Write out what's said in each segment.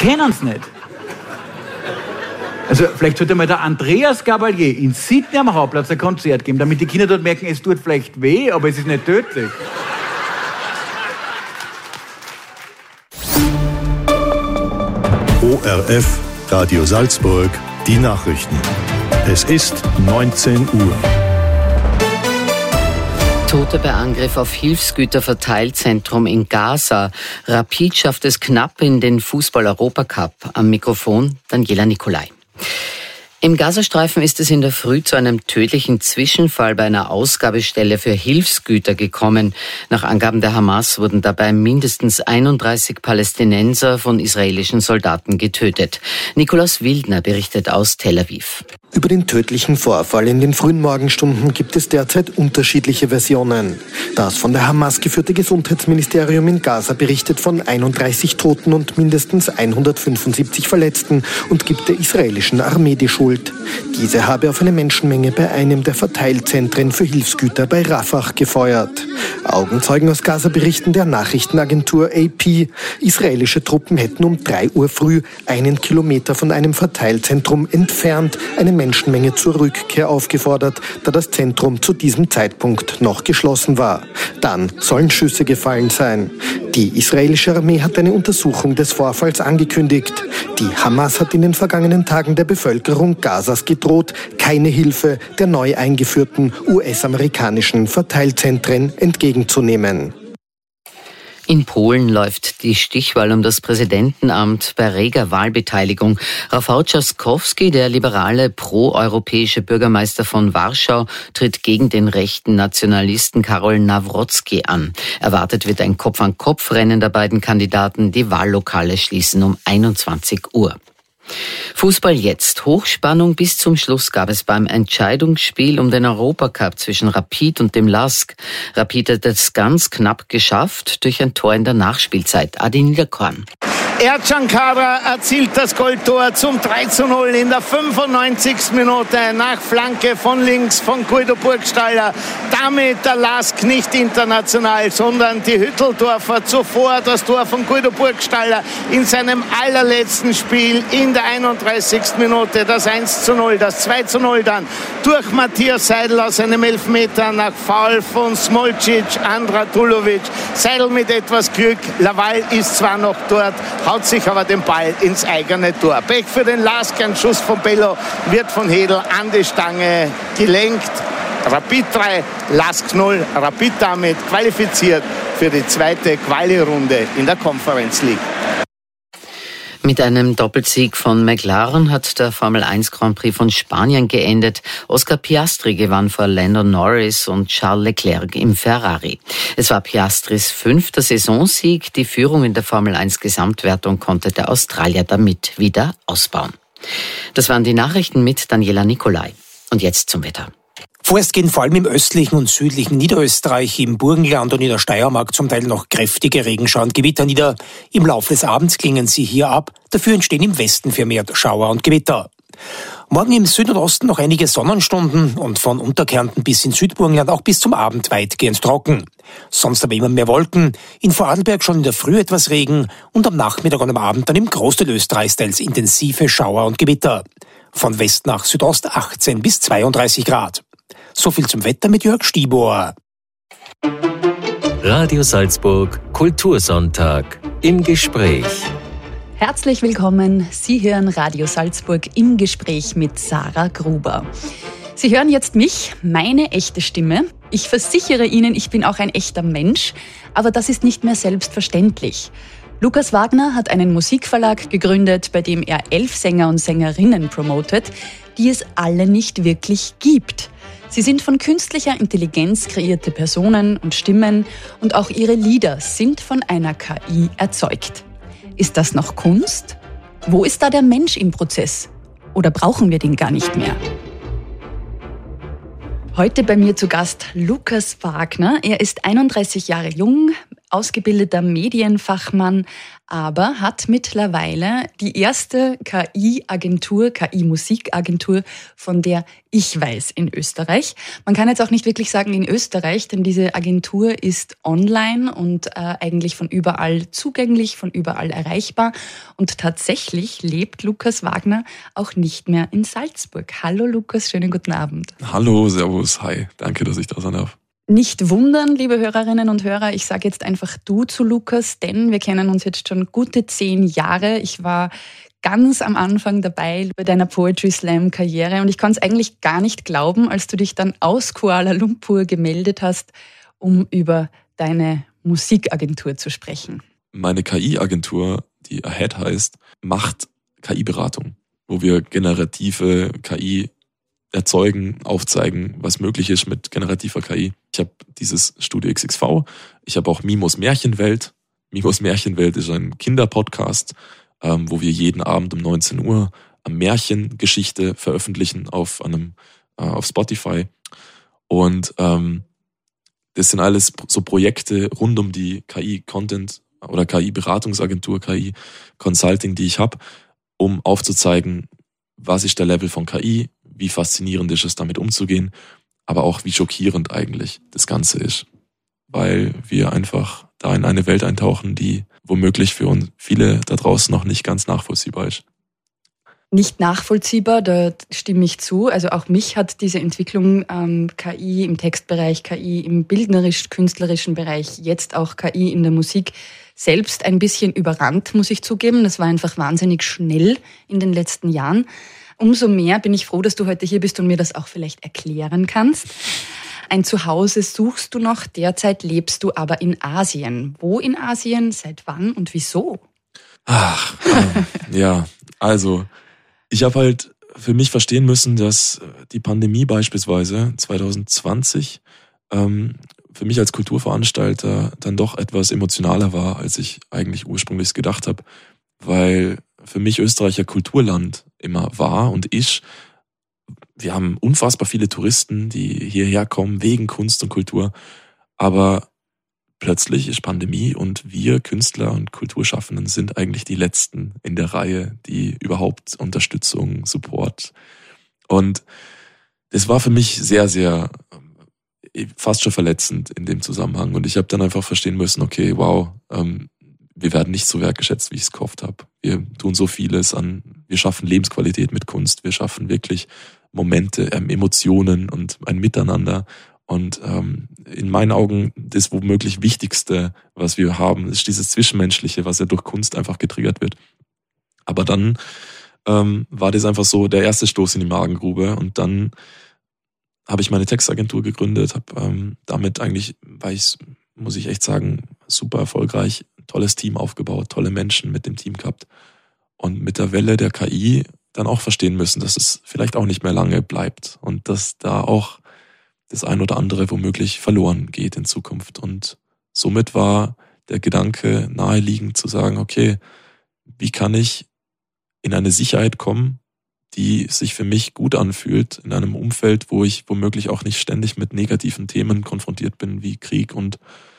kennen es nicht. Also vielleicht sollte mal der Andreas Gabalier in Sydney am Hauptplatz ein Konzert geben, damit die Kinder dort merken, es tut vielleicht weh, aber es ist nicht tödlich. ORF, Radio Salzburg, die Nachrichten. Es ist 19 Uhr. Tote bei Angriff auf Hilfsgüterverteilzentrum in Gaza. Rapid schafft es knapp in den Fußball-Europacup. Am Mikrofon Daniela Nicolai. Im Gazastreifen ist es in der Früh zu einem tödlichen Zwischenfall bei einer Ausgabestelle für Hilfsgüter gekommen. Nach Angaben der Hamas wurden dabei mindestens 31 Palästinenser von israelischen Soldaten getötet. Nikolaus Wildner berichtet aus Tel Aviv. Über den tödlichen Vorfall in den frühen Morgenstunden gibt es derzeit unterschiedliche Versionen. Das von der Hamas geführte Gesundheitsministerium in Gaza berichtet von 31 Toten und mindestens 175 Verletzten und gibt der israelischen Armee die Schuld. Diese habe auf eine Menschenmenge bei einem der Verteilzentren für Hilfsgüter bei Rafah gefeuert. Augenzeugen aus Gaza berichten der Nachrichtenagentur AP, israelische Truppen hätten um 3 Uhr früh 1 Kilometer von einem Verteilzentrum entfernt eine Menschenmenge zur Rückkehr aufgefordert, da das Zentrum zu diesem Zeitpunkt noch geschlossen war. Dann sollen Schüsse gefallen sein. Die israelische Armee hat eine Untersuchung des Vorfalls angekündigt. Die Hamas hat in den vergangenen Tagen der Bevölkerung Gazas gedroht, keine Hilfe der neu eingeführten US-amerikanischen Verteilzentren entgegenzunehmen. In Polen läuft die Stichwahl um das Präsidentenamt bei reger Wahlbeteiligung. Rafał Trzaskowski, der liberale proeuropäische Bürgermeister von Warschau, tritt gegen den rechten Nationalisten Karol Nawrocki an. Erwartet wird ein Kopf-an-Kopf-Rennen der beiden Kandidaten. Die Wahllokale schließen um 21 Uhr. Fußball jetzt. Hochspannung bis zum Schluss gab es beim Entscheidungsspiel um den Europacup zwischen Rapid und dem LASK. Rapid hat es ganz knapp geschafft durch ein Tor in der Nachspielzeit. Adi Niederkorn. Ercan Kara erzielt das Goaltor zum 3:0 in der 95. Minute nach Flanke von links von Guido Burgstaller. Damit der LASK nicht international, sondern die Hütteldorfer. Zuvor das Tor von Guido Burgstaller in seinem allerletzten Spiel in der 31. Minute. Das 1:0, das 2:0 dann durch Matthias Seidel aus einem Elfmeter nach Foul von Smolcic, Andratulovic. Seidel mit etwas Glück. Laval ist zwar noch dort, haut sich aber den Ball ins eigene Tor. Pech für den LASK, ein Schuss von Bello wird von Hedl an die Stange gelenkt. Rapid 3, LASK 0. Rapid damit qualifiziert für die zweite Quali-Runde in der Conference League. Mit einem Doppelsieg von McLaren hat der Formel 1 Grand Prix von Spanien geendet. Oscar Piastri gewann vor Lando Norris und Charles Leclerc im Ferrari. Es war Piastris 5. Saisonsieg. Die Führung in der Formel 1 Gesamtwertung konnte der Australier damit wieder ausbauen. Das waren die Nachrichten mit Daniela Nicolai. Und jetzt zum Wetter. Vorerst gehen vor allem im östlichen und südlichen Niederösterreich, im Burgenland und in der Steiermark zum Teil noch kräftige Regenschauer und Gewitter nieder. Im Laufe des Abends klingen sie hier ab, dafür entstehen im Westen vermehrt Schauer und Gewitter. Morgen im Süden und Osten noch einige Sonnenstunden und von Unterkärnten bis ins Südburgenland auch bis zum Abend weitgehend trocken. Sonst aber immer mehr Wolken, in Vorarlberg schon in der Früh etwas Regen und am Nachmittag und am Abend dann im Großteil Österreichs teils intensive Schauer und Gewitter. Von West nach Südost 18 bis 32 Grad. So viel zum Wetter mit Jörg Stibor. Radio Salzburg, Kultursonntag, im Gespräch. Herzlich willkommen. Sie hören Radio Salzburg im Gespräch mit Sarah Gruber. Sie hören jetzt mich, meine echte Stimme. Ich versichere Ihnen, ich bin auch ein echter Mensch, aber das ist nicht mehr selbstverständlich. Lukas Wagner hat einen Musikverlag gegründet, bei dem er 11 Sänger und Sängerinnen promotet, die es alle nicht wirklich gibt. Sie sind von künstlicher Intelligenz kreierte Personen und Stimmen und auch ihre Lieder sind von einer KI erzeugt. Ist das noch Kunst? Wo ist da der Mensch im Prozess? Oder brauchen wir den gar nicht mehr? Heute bei mir zu Gast Lukas Wagner. Er ist 31 Jahre jung, ausgebildeter Medienfachmann, aber hat mittlerweile die erste KI-Agentur, KI-Musikagentur, von der ich weiß in Österreich. Man kann jetzt auch nicht wirklich sagen in Österreich, denn diese Agentur ist online und eigentlich von überall zugänglich, von überall erreichbar. Und tatsächlich lebt Lukas Wagner auch nicht mehr in Salzburg. Hallo Lukas, schönen guten Abend. Hallo, servus, hi. Danke, dass ich da sein darf. Nicht wundern, liebe Hörerinnen und Hörer, ich sage jetzt einfach du zu Lukas, denn wir kennen uns jetzt schon gute 10 Jahre. Ich war ganz am Anfang dabei bei deiner Poetry Slam Karriere und ich konnte es eigentlich gar nicht glauben, als du dich dann aus Kuala Lumpur gemeldet hast, um über deine Musikagentur zu sprechen. Meine KI-Agentur, die Ahead heißt, macht KI-Beratung, wo wir generative KI erzeugen, aufzeigen, was möglich ist mit generativer KI. Ich habe dieses Studio XXV, ich habe auch Mimos Märchenwelt. Mimos Märchenwelt ist ein Kinderpodcast, wo wir jeden Abend um 19 Uhr eine Märchengeschichte veröffentlichen auf Spotify. Und das sind alles so Projekte rund um die KI-Content oder KI-Beratungsagentur, KI-Consulting, die ich habe, um aufzuzeigen, was ist der Level von KI, wie faszinierend ist es, damit umzugehen, aber auch wie schockierend eigentlich das Ganze ist. Weil wir einfach da in eine Welt eintauchen, die womöglich für uns viele da draußen noch nicht ganz nachvollziehbar ist. Nicht nachvollziehbar, da stimme ich zu. Also auch mich hat diese Entwicklung KI im Textbereich, KI im bildnerisch-künstlerischen Bereich, jetzt auch KI in der Musik selbst ein bisschen überrannt, muss ich zugeben. Das war einfach wahnsinnig schnell in den letzten Jahren. Umso mehr bin ich froh, dass du heute hier bist und mir das auch vielleicht erklären kannst. Ein Zuhause suchst du noch, derzeit lebst du aber in Asien. Wo in Asien, seit wann und wieso? Ja, also ich habe halt für mich verstehen müssen, dass die Pandemie beispielsweise 2020 für mich als Kulturveranstalter dann doch etwas emotionaler war, als ich eigentlich ursprünglich gedacht habe, weil für mich Österreich ja Kulturland immer war und ist. Wir haben unfassbar viele Touristen, die hierher kommen wegen Kunst und Kultur, aber plötzlich ist Pandemie und wir Künstler und Kulturschaffenden sind eigentlich die Letzten in der Reihe, die überhaupt Unterstützung, Support. Und das war für mich sehr, sehr fast schon verletzend in dem Zusammenhang. Und ich habe dann einfach verstehen müssen, okay, wow, wir werden nicht so wertgeschätzt, wie ich es gehofft habe. Wir tun so vieles wir schaffen Lebensqualität mit Kunst, wir schaffen wirklich Momente, Emotionen und ein Miteinander. Und in meinen Augen das womöglich Wichtigste, was wir haben, ist dieses Zwischenmenschliche, was ja durch Kunst einfach getriggert wird. Aber dann war das einfach so der erste Stoß in die Magengrube und dann habe ich meine Textagentur gegründet, habe damit eigentlich, muss ich echt sagen, super erfolgreich, tolles Team aufgebaut, tolle Menschen mit dem Team gehabt und mit der Welle der KI dann auch verstehen müssen, dass es vielleicht auch nicht mehr lange bleibt und dass da auch das ein oder andere womöglich verloren geht in Zukunft. Und somit war der Gedanke naheliegend zu sagen, okay, wie kann ich in eine Sicherheit kommen, die sich für mich gut anfühlt, in einem Umfeld, wo ich womöglich auch nicht ständig mit negativen Themen konfrontiert bin, wie Krieg und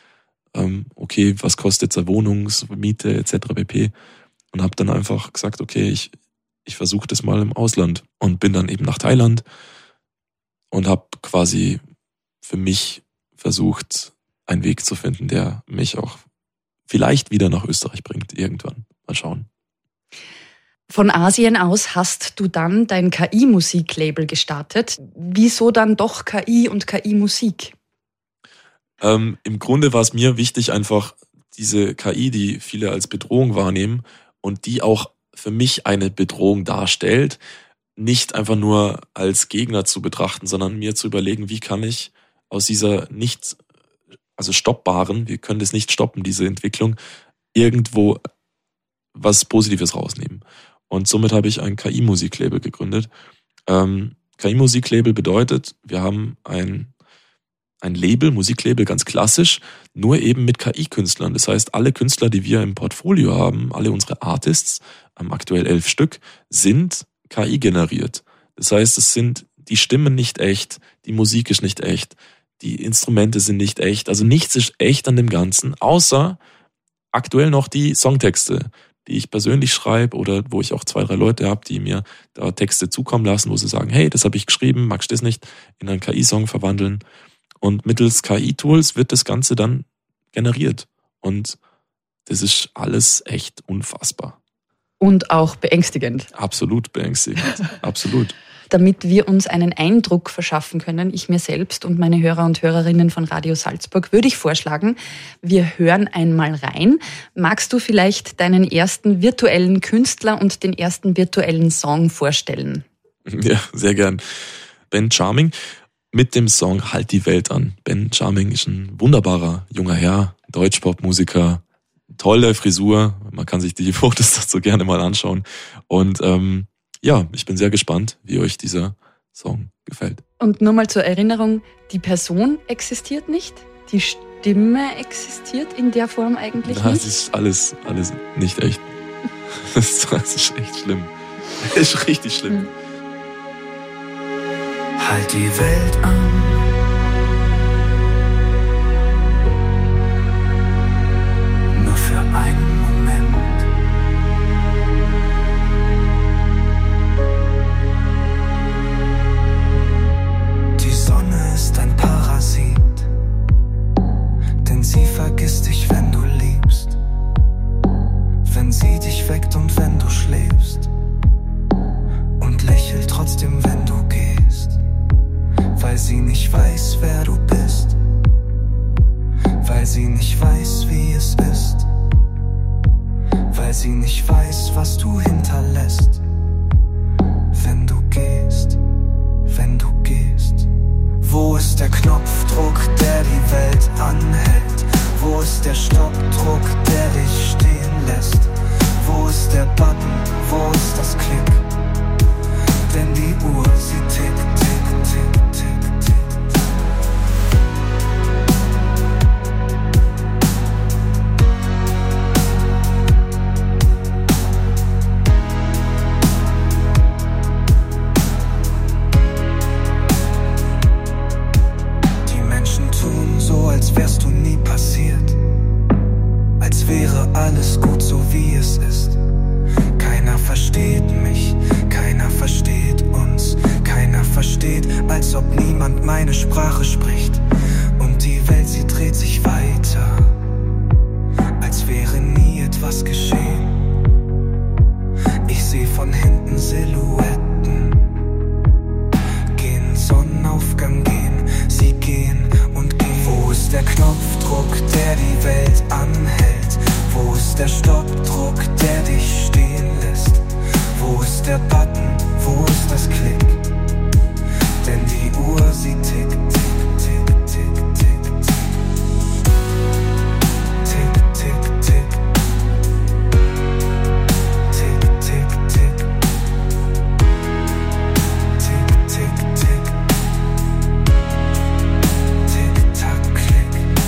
okay, was kostet jetzt eine Wohnungsmiete etc. pp. Und habe dann einfach gesagt, okay, ich versuche das mal im Ausland und bin dann eben nach Thailand und habe quasi für mich versucht, einen Weg zu finden, der mich auch vielleicht wieder nach Österreich bringt, irgendwann. Mal schauen. Von Asien aus hast du dann dein KI-Musiklabel gestartet. Wieso dann doch KI und KI-Musik? Im Grunde war es mir wichtig, einfach diese KI, die viele als Bedrohung wahrnehmen und die auch für mich eine Bedrohung darstellt, nicht einfach nur als Gegner zu betrachten, sondern mir zu überlegen, wie kann ich aus dieser stoppbaren, wir können das nicht stoppen, diese Entwicklung, irgendwo was Positives rausnehmen. Und somit habe ich ein KI-Musiklabel gegründet. KI-Musiklabel bedeutet, wir haben ein Label, Musiklabel ganz klassisch, nur eben mit KI-Künstlern. Das heißt, alle Künstler, die wir im Portfolio haben, alle unsere Artists, aktuell 11 Stück, sind KI generiert. Das heißt, es sind die Stimmen nicht echt, die Musik ist nicht echt, die Instrumente sind nicht echt. Also nichts ist echt an dem Ganzen, außer aktuell noch die Songtexte, die ich persönlich schreibe oder wo ich auch 2, 3 Leute habe, die mir da Texte zukommen lassen, wo sie sagen, hey, das habe ich geschrieben, magst du das nicht in einen KI-Song verwandeln? Und mittels KI-Tools wird das Ganze dann generiert. Und das ist alles echt unfassbar. Und auch beängstigend. Absolut beängstigend, absolut. Damit wir uns einen Eindruck verschaffen können, ich mir selbst und meine Hörer und Hörerinnen von Radio Salzburg, würde ich vorschlagen, wir hören einmal rein. Magst du vielleicht deinen ersten virtuellen Künstler und den ersten virtuellen Song vorstellen? Ja, sehr gern. Ben Charming mit dem Song Halt die Welt an. Ben Charming ist ein wunderbarer junger Herr, Deutschpop-Musiker, tolle Frisur, man kann sich die Fotos dazu gerne mal anschauen. Und ja, ich bin sehr gespannt, wie euch dieser Song gefällt. Und nur mal zur Erinnerung, die Person existiert nicht? Die Stimme existiert in der Form eigentlich nicht? Das ist alles nicht echt. Das ist echt schlimm. Das ist richtig schlimm. Halt die Welt an. Nur für einen Moment. Die Sonne ist ein Parasit, denn sie vergisst dich, wenn du liebst, wenn sie dich weckt und wenn du schläfst und lächelt trotzdem, wenn du gehst, weil sie nicht weiß, wer du bist, weil sie nicht weiß, wie es ist, weil sie nicht weiß, was du hinterlässt, wenn du gehst, wenn du gehst. Wo ist der Knopfdruck, der die Welt anhält? Wo ist der Stoppdruck, der dich stehen lässt? Wo ist der Button, wo ist das Klick? Denn die Uhr, sie tickt, tick, tick, tick, tick. Die Menschen tun so, als wärst du nie passiert, als wäre alles gut so wie es ist. Keiner versteht mich, keiner versteht uns, keiner versteht, als ob niemand meine Sprache spricht. Und die Welt, sie dreht sich weiter, als wäre nie etwas geschehen. Ich seh von hinten Silhouetten, gehen Sonnenaufgang, gehen, sie gehen und gehen. Wo ist der Knopfdruck, der die Welt anhält? Wo ist der Stoppdruck, der dich stehen lässt? Wo ist der Button, wo ist das Klick? Denn die Uhr, sie tickt, tick, tick, tick, tick, tick. Tick, tick, tick. Tick, tick, tick. Tick, tick, tick. Tick, tack, klick.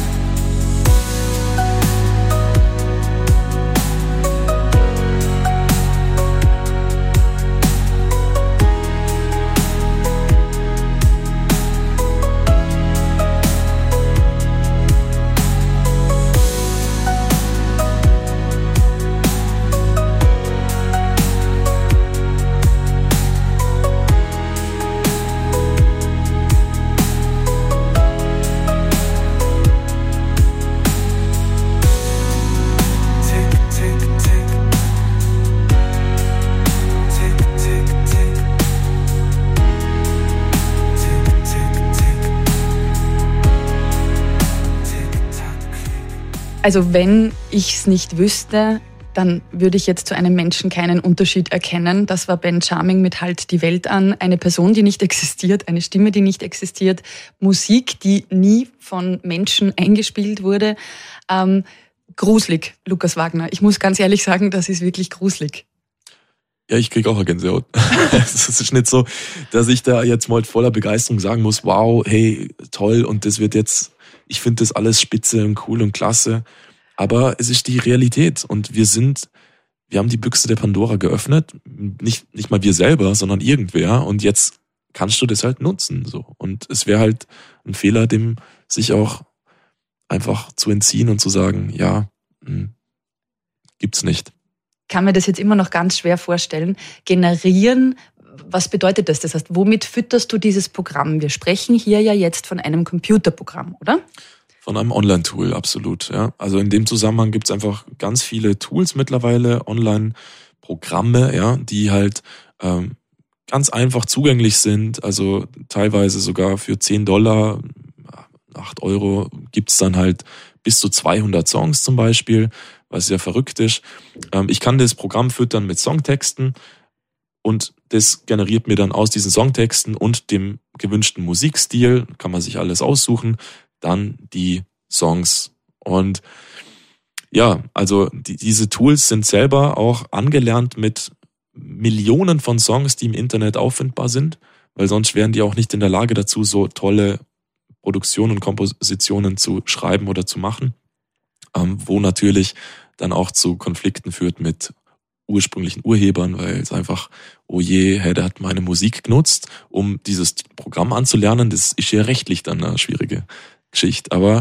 Also wenn ich es nicht wüsste, dann würde ich jetzt zu einem Menschen keinen Unterschied erkennen. Das war Ben Charming mit Halt die Welt an. Eine Person, die nicht existiert, eine Stimme, die nicht existiert, Musik, die nie von Menschen eingespielt wurde. Gruselig, Lukas Wagner. Ich muss ganz ehrlich sagen, das ist wirklich gruselig. Ja, ich kriege auch eine Gänsehaut. Es ist nicht so, dass ich da jetzt mal voller Begeisterung sagen muss, wow, hey, toll, und das wird jetzt, ich finde das alles spitze und cool und klasse. Aber es ist die Realität und wir haben die Büchse der Pandora geöffnet. Nicht mal wir selber, sondern irgendwer. Und jetzt kannst du das halt nutzen, so. Und es wäre halt ein Fehler, dem sich auch einfach zu entziehen und zu sagen, ja, gibt's nicht. Ich kann mir das jetzt immer noch ganz schwer vorstellen. Generieren, was bedeutet das? Das heißt, womit fütterst du dieses Programm? Wir sprechen hier ja jetzt von einem Computerprogramm, oder? Von einem Online-Tool, absolut. Ja. Also in dem Zusammenhang gibt's einfach ganz viele Tools mittlerweile, Online-Programme, ja, die halt ganz einfach zugänglich sind. Also teilweise sogar für $10, 8 Euro gibt's dann halt bis zu 200 Songs zum Beispiel, was ja verrückt ist. Ich kann das Programm füttern mit Songtexten und das generiert mir dann aus diesen Songtexten und dem gewünschten Musikstil, kann man sich alles aussuchen, dann die Songs. Und ja, also diese Tools sind selber auch angelernt mit Millionen von Songs, die im Internet auffindbar sind, weil sonst wären die auch nicht in der Lage dazu, so tolle Produktionen und Kompositionen zu schreiben oder zu machen, wo natürlich dann auch zu Konflikten führt mit ursprünglichen Urhebern, weil es einfach, oh je, der hat meine Musik genutzt, um dieses Programm anzulernen. Das ist ja rechtlich dann eine schwierige Geschichte. Aber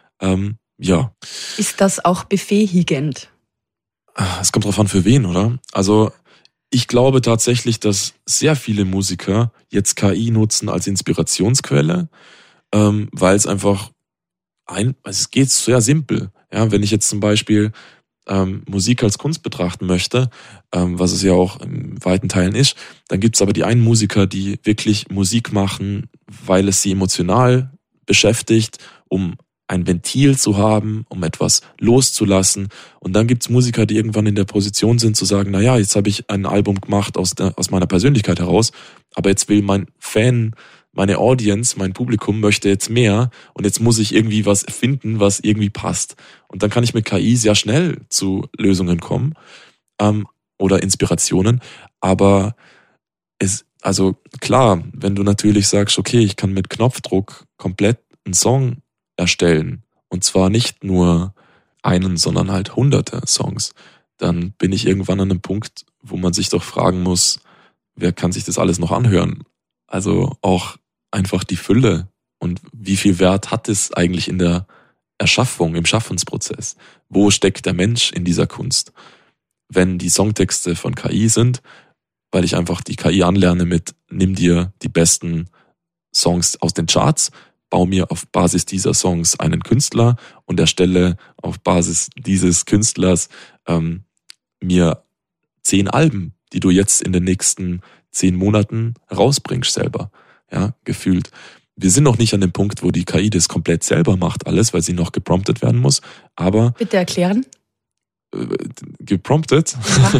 ja. Ist das auch befähigend? Es kommt drauf an, für wen, oder? Also ich glaube tatsächlich, dass sehr viele Musiker jetzt KI nutzen als Inspirationsquelle, weil es einfach es geht sehr simpel. Ja, wenn ich jetzt zum Beispiel Musik als Kunst betrachten möchte, was es ja auch in weiten Teilen ist, dann gibt es aber die einen Musiker, die wirklich Musik machen, weil es sie emotional beschäftigt, um ein Ventil zu haben, um etwas loszulassen. Und dann gibt's Musiker, die irgendwann in der Position sind zu sagen, naja, jetzt habe ich ein Album gemacht aus meiner Persönlichkeit heraus, aber jetzt will mein Fan, meine Audience, mein Publikum möchte jetzt mehr und jetzt muss ich irgendwie was finden, was irgendwie passt. Und dann kann ich mit KI sehr schnell zu Lösungen kommen oder Inspirationen. Aber also klar, wenn du natürlich sagst, okay, ich kann mit Knopfdruck komplett einen Song erstellen und zwar nicht nur einen, sondern halt hunderte Songs, dann bin ich irgendwann an einem Punkt, wo man sich doch fragen muss, wer kann sich das alles noch anhören? Also auch einfach die Fülle und wie viel Wert hat es eigentlich in der Erschaffung, im Schaffensprozess? Wo steckt der Mensch in dieser Kunst? Wenn die Songtexte von KI sind, weil ich einfach die KI anlerne mit, nimm dir die besten Songs aus den Charts, bau mir auf Basis dieser Songs einen Künstler und erstelle auf Basis dieses Künstlers mir 10 Alben, die du jetzt in den nächsten 10 Monaten rausbringst selber. Ja, gefühlt. Wir sind noch nicht an dem Punkt, wo die KI das komplett selber macht, alles, weil sie noch gepromptet werden muss. Aber bitte erklären. Gepromptet?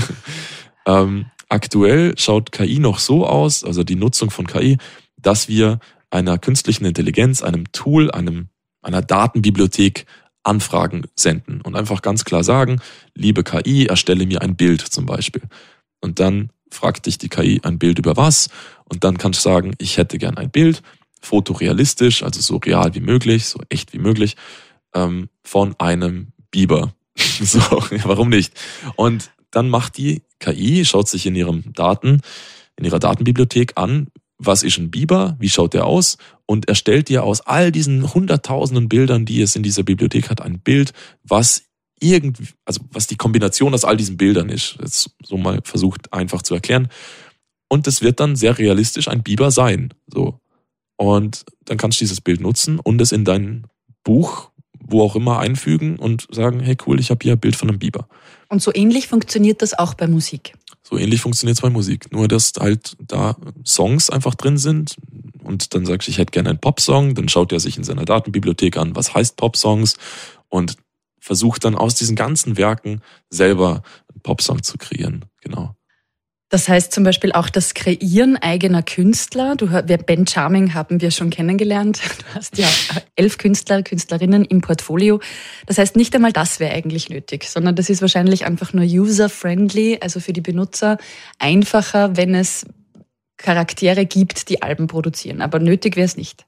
Aktuell schaut KI noch so aus, also die Nutzung von KI, dass wir einer künstlichen Intelligenz, einem Tool, einer Datenbibliothek Anfragen senden und einfach ganz klar sagen, liebe KI, erstelle mir ein Bild zum Beispiel. Und dann fragt dich die KI ein Bild über was und dann kannst du sagen, ich hätte gern ein Bild, fotorealistisch, also so real wie möglich, so echt wie möglich, von einem Biber. So, ja, warum nicht? Und dann macht die KI, schaut sich in ihrer Datenbibliothek an, was ist ein Biber, wie schaut der aus und erstellt dir aus all diesen hunderttausenden Bildern, die es in dieser Bibliothek hat, ein Bild, was die Kombination aus all diesen Bildern ist. Jetzt so mal versucht einfach zu erklären. Und es wird dann sehr realistisch ein Biber sein. So. Und dann kannst du dieses Bild nutzen und es in dein Buch, wo auch immer, einfügen und sagen, hey cool, ich habe hier ein Bild von einem Biber. Und so ähnlich funktioniert das auch bei Musik? So ähnlich funktioniert es bei Musik. Nur, dass halt da Songs einfach drin sind und dann sagst du, ich hätte gerne einen Popsong, dann schaut er sich in seiner Datenbibliothek an, was heißt Popsongs und versucht dann aus diesen ganzen Werken selber einen Popsong zu kreieren. Genau. Das heißt zum Beispiel auch das Kreieren eigener Künstler. Ben Charming haben wir schon kennengelernt. Du hast ja 11 Künstler, Künstlerinnen im Portfolio. Das heißt, nicht einmal das wäre eigentlich nötig, sondern das ist wahrscheinlich einfach nur user-friendly, also für die Benutzer einfacher, wenn es Charaktere gibt, die Alben produzieren. Aber nötig wäre es nicht.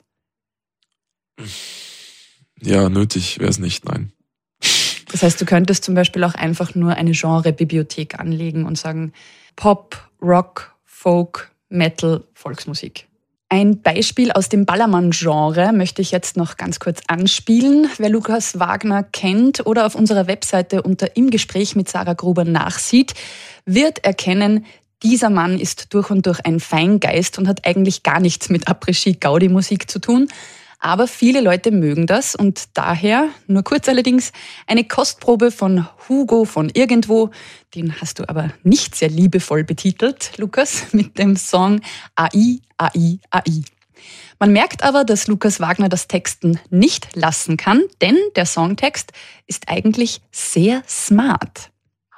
Ja, nötig wäre es nicht, nein. Das heißt, du könntest zum Beispiel auch einfach nur eine Genrebibliothek anlegen und sagen, Pop, Rock, Folk, Metal, Volksmusik. Ein Beispiel aus dem Ballermann-Genre möchte ich jetzt noch ganz kurz anspielen. Wer Lukas Wagner kennt oder auf unserer Webseite unter Im Gespräch mit Sarah Gruber nachsieht, wird erkennen, dieser Mann ist durch und durch ein Feingeist und hat eigentlich gar nichts mit Après-Ski-Gaudi-Musik zu tun. Aber viele Leute mögen das und daher, nur kurz allerdings, eine Kostprobe von Hugo von Irgendwo. Den hast du aber nicht sehr liebevoll betitelt, Lukas, mit dem Song AI, AI, AI. Man merkt aber, dass Lukas Wagner das Texten nicht lassen kann, denn der Songtext ist eigentlich sehr smart.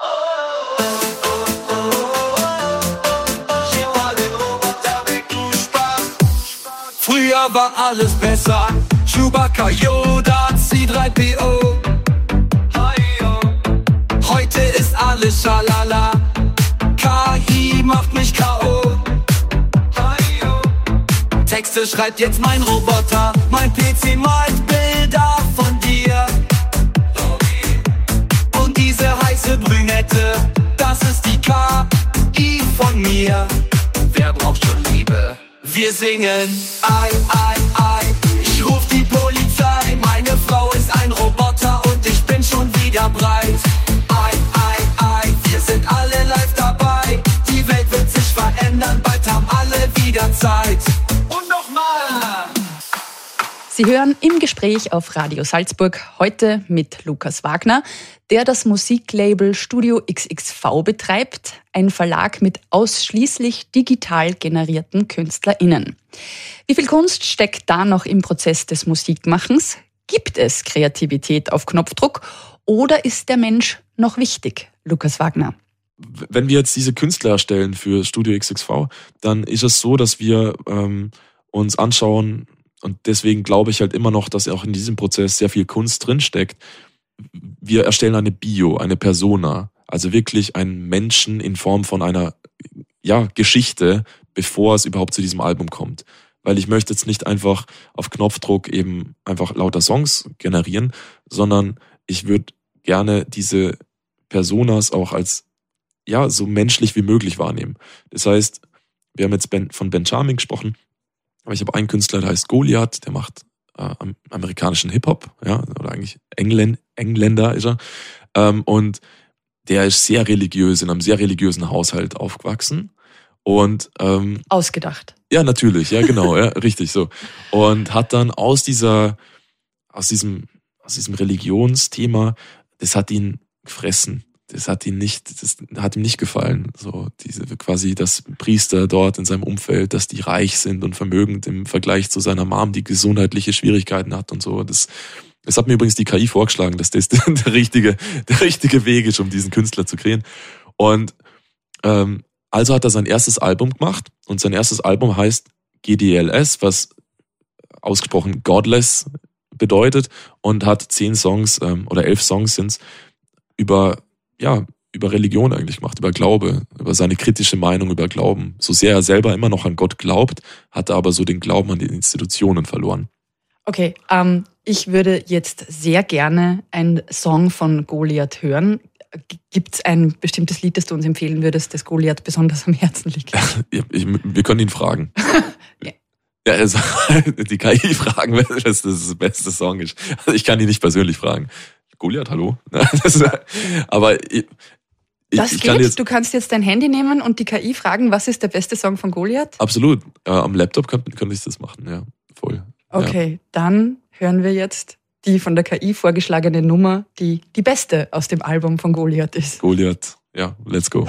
Früher war alles besser. Chewbacca, Yoda, C3PO. Heute ist alles schalala. KI macht mich K.O. Texte schreibt jetzt mein Roboter. Mein PC malt Bilder von dir. Und diese heiße Brünette, das ist die KI von mir. Wer braucht schon Liebe? Wir singen Ei, Ei, Ei. Ich ruf die Polizei. Meine Frau ist ein Roboter und ich bin schon wieder breit. Ei, Ei, Ei. Wir sind alle live dabei. Die Welt wird sich verändern. Bald haben alle wieder Zeit. Und nochmal. Sie hören Im Gespräch auf Radio Salzburg heute mit Lukas Wagner, der das Musiklabel Studio XXV betreibt, ein Verlag mit ausschließlich digital generierten KünstlerInnen. Wie viel Kunst steckt da noch im Prozess des Musikmachens? Gibt es Kreativität auf Knopfdruck oder ist der Mensch noch wichtig, Lukas Wagner? Wenn wir jetzt diese Künstler erstellen für Studio XXV, dann ist es so, dass wir uns anschauen, und deswegen glaube ich halt immer noch, dass auch in diesem Prozess sehr viel Kunst drinsteckt. Wir erstellen eine Bio, eine Persona, also wirklich einen Menschen in Form von einer Geschichte, bevor es überhaupt zu diesem Album kommt. Weil ich möchte jetzt nicht einfach auf Knopfdruck eben einfach lauter Songs generieren, sondern ich würde gerne diese Personas auch als so menschlich wie möglich wahrnehmen. Das heißt, wir haben jetzt von Ben Charming gesprochen, aber ich habe einen Künstler, der heißt Goliath, der macht amerikanischen Hip-Hop, oder eigentlich Engländer ist er. Und der ist sehr religiös, in einem sehr religiösen Haushalt aufgewachsen. Und ausgedacht. Ja, natürlich, ja, genau, ja, richtig so. Und hat dann aus diesem Religionsthema, das hat ihn gefressen. Das hat ihm nicht gefallen. So, quasi, dass Priester dort in seinem Umfeld, dass die reich sind und vermögend im Vergleich zu seiner Mom, die gesundheitliche Schwierigkeiten hat und so. Das hat mir übrigens die KI vorgeschlagen, dass das der richtige Weg ist, um diesen Künstler zu kreieren. Und also hat er sein erstes Album gemacht und sein erstes Album heißt GDLS, was ausgesprochen Godless bedeutet, und hat 10 Songs oder 11 Songs sind's über Religion eigentlich gemacht, über Glaube, über seine kritische Meinung über Glauben. So sehr er selber immer noch an Gott glaubt, hat er aber so den Glauben an die Institutionen verloren. Okay, ich würde jetzt sehr gerne einen Song von Goliath hören. Gibt es ein bestimmtes Lied, das du uns empfehlen würdest, das Goliath besonders am Herzen liegt? Wir können ihn fragen. Ja. Ja, also die KI fragen, was das beste Song ist. Also ich kann ihn nicht persönlich fragen. Goliath, hallo? Aber das geht? Jetzt, du kannst jetzt dein Handy nehmen und die KI fragen, was ist der beste Song von Goliath? Absolut. Am Laptop könnte ich das machen, ja, voll. Okay, Dann hören wir jetzt die von der KI vorgeschlagene Nummer, die beste aus dem Album von Goliath ist. Goliath, ja, let's go.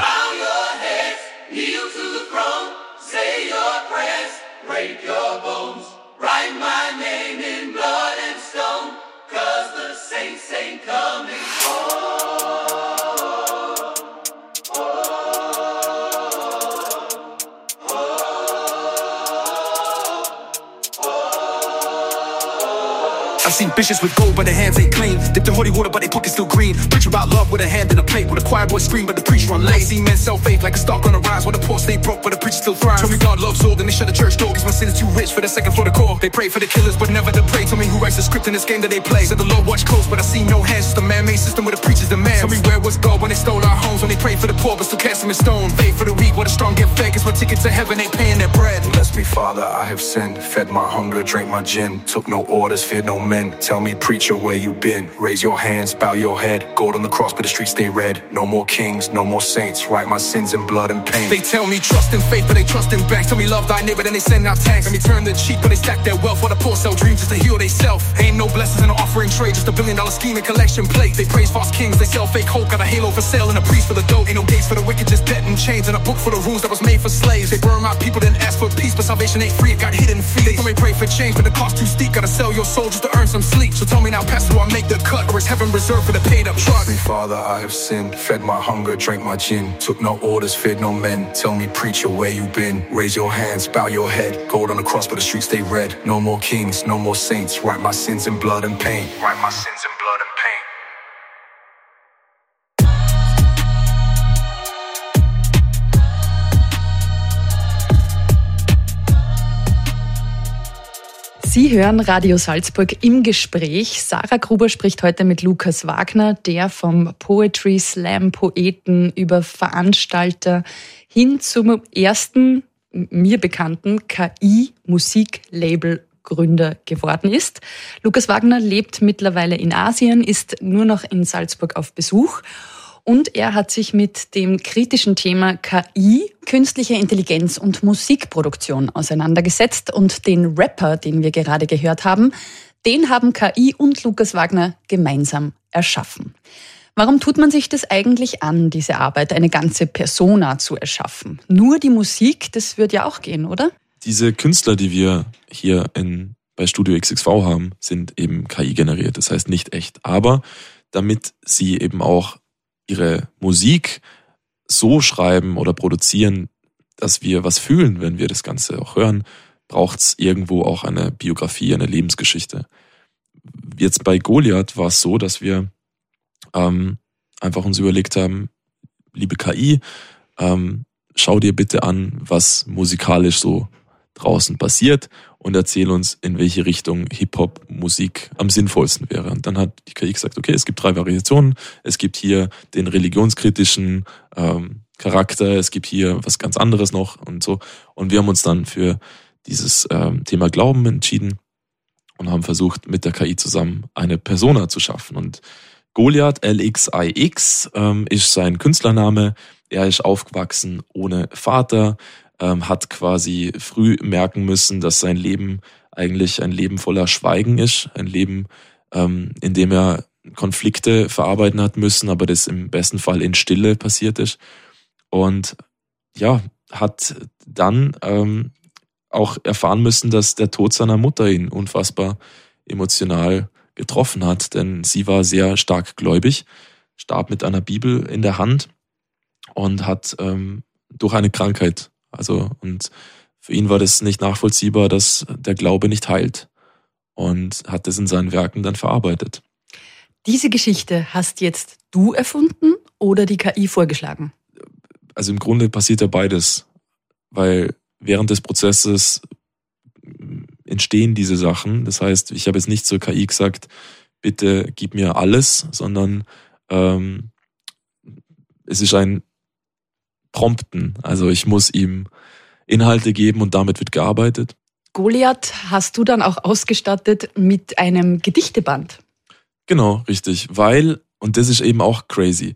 I seen bishops with gold, but their hands ain't clean. Dipped in holy water, but they pockets still green. Preach about love with a hand in a plate, with a choir boy scream, but the preacher run late. See men sell faith like a stock on the rise, while the poor stay broke, but the preacher still thrives. Tell me God loves all, then they shut the church door, cause my sin is too rich for the second floor decor. They pray for the killers, but never to pray. Tell me who writes the script in this game that they play. Said the Lord watch close, but I see no hands. Just a man-made system where the preachers demand. Tell me where was God when they stole our homes, when they prayed for the poor, but still cast them in stone. Faith for the weak, what the strong get fed, cause my ticket to heaven ain't paying their bread. Bless me, Father, I have sinned. Fed my hunger, drank my gin. Took no orders, feared no men. Tell me, preacher, where you been? Raise your hands, bow your head. Gold on the cross, but the streets stay red. No more kings, no more saints. Write my sins in blood and pain. They tell me trust in faith, but they trust in banks. Tell me love thy neighbor, then they send out tanks. Let me turn the cheek, but they stack their wealth. While the poor sell dreams just to heal they self. Ain't no blessings in an offering trade, just $1 billion scheme and collection plate. They praise false kings, they sell fake hope. Got a halo for sale and a priest for the dope. Ain't no gates for the wicked, just debt and chains. And a book for the rules that was made for slaves. They burn my people, then ask for peace, but salvation ain't free, it got hidden fees. They tell me pray for change, but the cost too steep. Gotta sell your soul just to earn some sleep. So tell me now, Pastor, do I make the cut, or is heaven reserved for the paid up trust? Me, Father, I have sinned. Fed my hunger, drank my gin. Took no orders, feared no men. Tell me, preacher, where you been? Raise your hands, bow your head. Gold on the cross, but the streets stay red. No more kings, no more saints. Write my sins in blood and pain. Write my sins in blood and pain. Sie hören Radio Salzburg im Gespräch. Sarah Gruber spricht heute mit Lukas Wagner, der vom Poetry Slam Poeten über Veranstalter hin zum ersten mir bekannten KI-Musiklabel-Gründer geworden ist. Lukas Wagner lebt mittlerweile in Asien, ist nur noch in Salzburg auf Besuch. Und er hat sich mit dem kritischen Thema KI, künstliche Intelligenz und Musikproduktion auseinandergesetzt. Und den Rapper, den wir gerade gehört haben, den haben KI und Lukas Wagner gemeinsam erschaffen. Warum tut man sich das eigentlich an, diese Arbeit, eine ganze Persona zu erschaffen? Nur die Musik, das wird ja auch gehen, oder? Diese Künstler, die wir hier bei Studio XXV haben, sind eben KI generiert. Das heißt nicht echt. Aber damit sie eben auch ihre Musik so schreiben oder produzieren, dass wir was fühlen, wenn wir das Ganze auch hören, braucht es irgendwo auch eine Biografie, eine Lebensgeschichte. Jetzt bei Goliath war es so, dass wir einfach uns überlegt haben, liebe KI, schau dir bitte an, was musikalisch so draußen passiert und erzähl uns, in welche Richtung Hip-Hop-Musik am sinnvollsten wäre. Und dann hat die KI gesagt, okay, es gibt 3 Variationen. Es gibt hier den religionskritischen Charakter, es gibt hier was ganz anderes noch und so. Und wir haben uns dann für dieses Thema Glauben entschieden und haben versucht, mit der KI zusammen eine Persona zu schaffen. Und Goliath, LXIX, ist sein Künstlername. Er ist aufgewachsen ohne Vater, hat quasi früh merken müssen, dass sein Leben eigentlich ein Leben voller Schweigen ist, ein Leben, in dem er Konflikte verarbeiten hat müssen, aber das im besten Fall in Stille passiert ist. Und ja, hat dann auch erfahren müssen, dass der Tod seiner Mutter ihn unfassbar emotional getroffen hat, denn sie war sehr stark gläubig, starb mit einer Bibel in der Hand und hat durch eine Krankheit, und für ihn war das nicht nachvollziehbar, dass der Glaube nicht heilt, und hat das in seinen Werken dann verarbeitet. Diese Geschichte hast jetzt du erfunden oder die KI vorgeschlagen? Also im Grunde passiert ja beides, weil während des Prozesses entstehen diese Sachen. Das heißt, ich habe jetzt nicht zur KI gesagt, bitte gib mir alles, sondern es ist ein Prompten. Also ich muss ihm Inhalte geben und damit wird gearbeitet. Goliath hast du dann auch ausgestattet mit einem Gedichteband. Genau, richtig. Weil, und das ist eben auch crazy,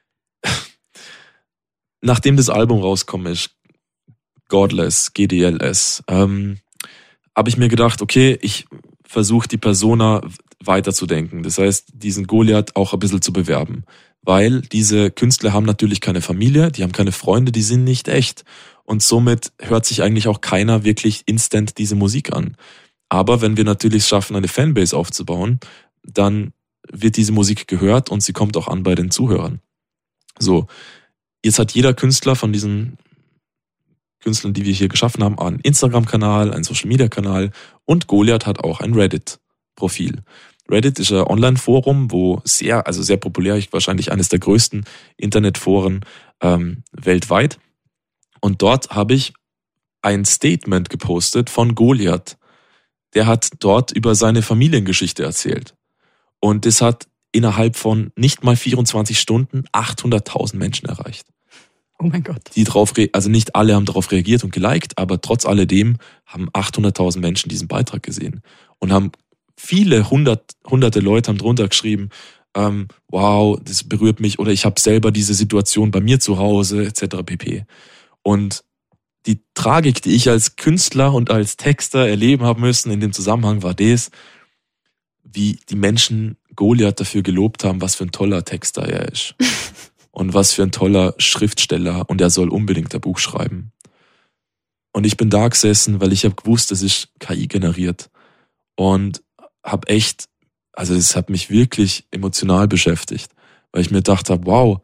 nachdem das Album rausgekommen ist, Godless, GDLS, habe ich mir gedacht, okay, ich versuche die Persona weiterzudenken. Das heißt, diesen Goliath auch ein bisschen zu bewerben. Weil diese Künstler haben natürlich keine Familie, die haben keine Freunde, die sind nicht echt. Und somit hört sich eigentlich auch keiner wirklich instant diese Musik an. Aber wenn wir natürlich schaffen, eine Fanbase aufzubauen, dann wird diese Musik gehört und sie kommt auch an bei den Zuhörern. So, jetzt hat jeder Künstler von diesen Künstlern, die wir hier geschaffen haben, einen Instagram-Kanal, einen Social-Media-Kanal und Goliath hat auch ein Reddit. Profil. Reddit ist ein Online-Forum, wo sehr populär, wahrscheinlich eines der größten Internetforen weltweit. Und dort habe ich ein Statement gepostet von Goliath. Der hat dort über seine Familiengeschichte erzählt. Und das hat innerhalb von nicht mal 24 Stunden 800.000 Menschen erreicht. Oh mein Gott. Nicht alle haben darauf reagiert und geliked, aber trotz alledem haben 800.000 Menschen diesen Beitrag gesehen. Und haben hunderte Leute haben drunter geschrieben, wow, das berührt mich, oder ich habe selber diese Situation bei mir zu Hause, etc. pp. Und die Tragik, die ich als Künstler und als Texter erleben habe müssen in dem Zusammenhang, war das, wie die Menschen Goliath dafür gelobt haben, was für ein toller Texter er ist. Und was für ein toller Schriftsteller, und er soll unbedingt ein Buch schreiben. Und ich bin da gesessen, weil ich habe gewusst, das ist KI generiert. Und habe das hat mich wirklich emotional beschäftigt, weil ich mir gedacht habe, wow,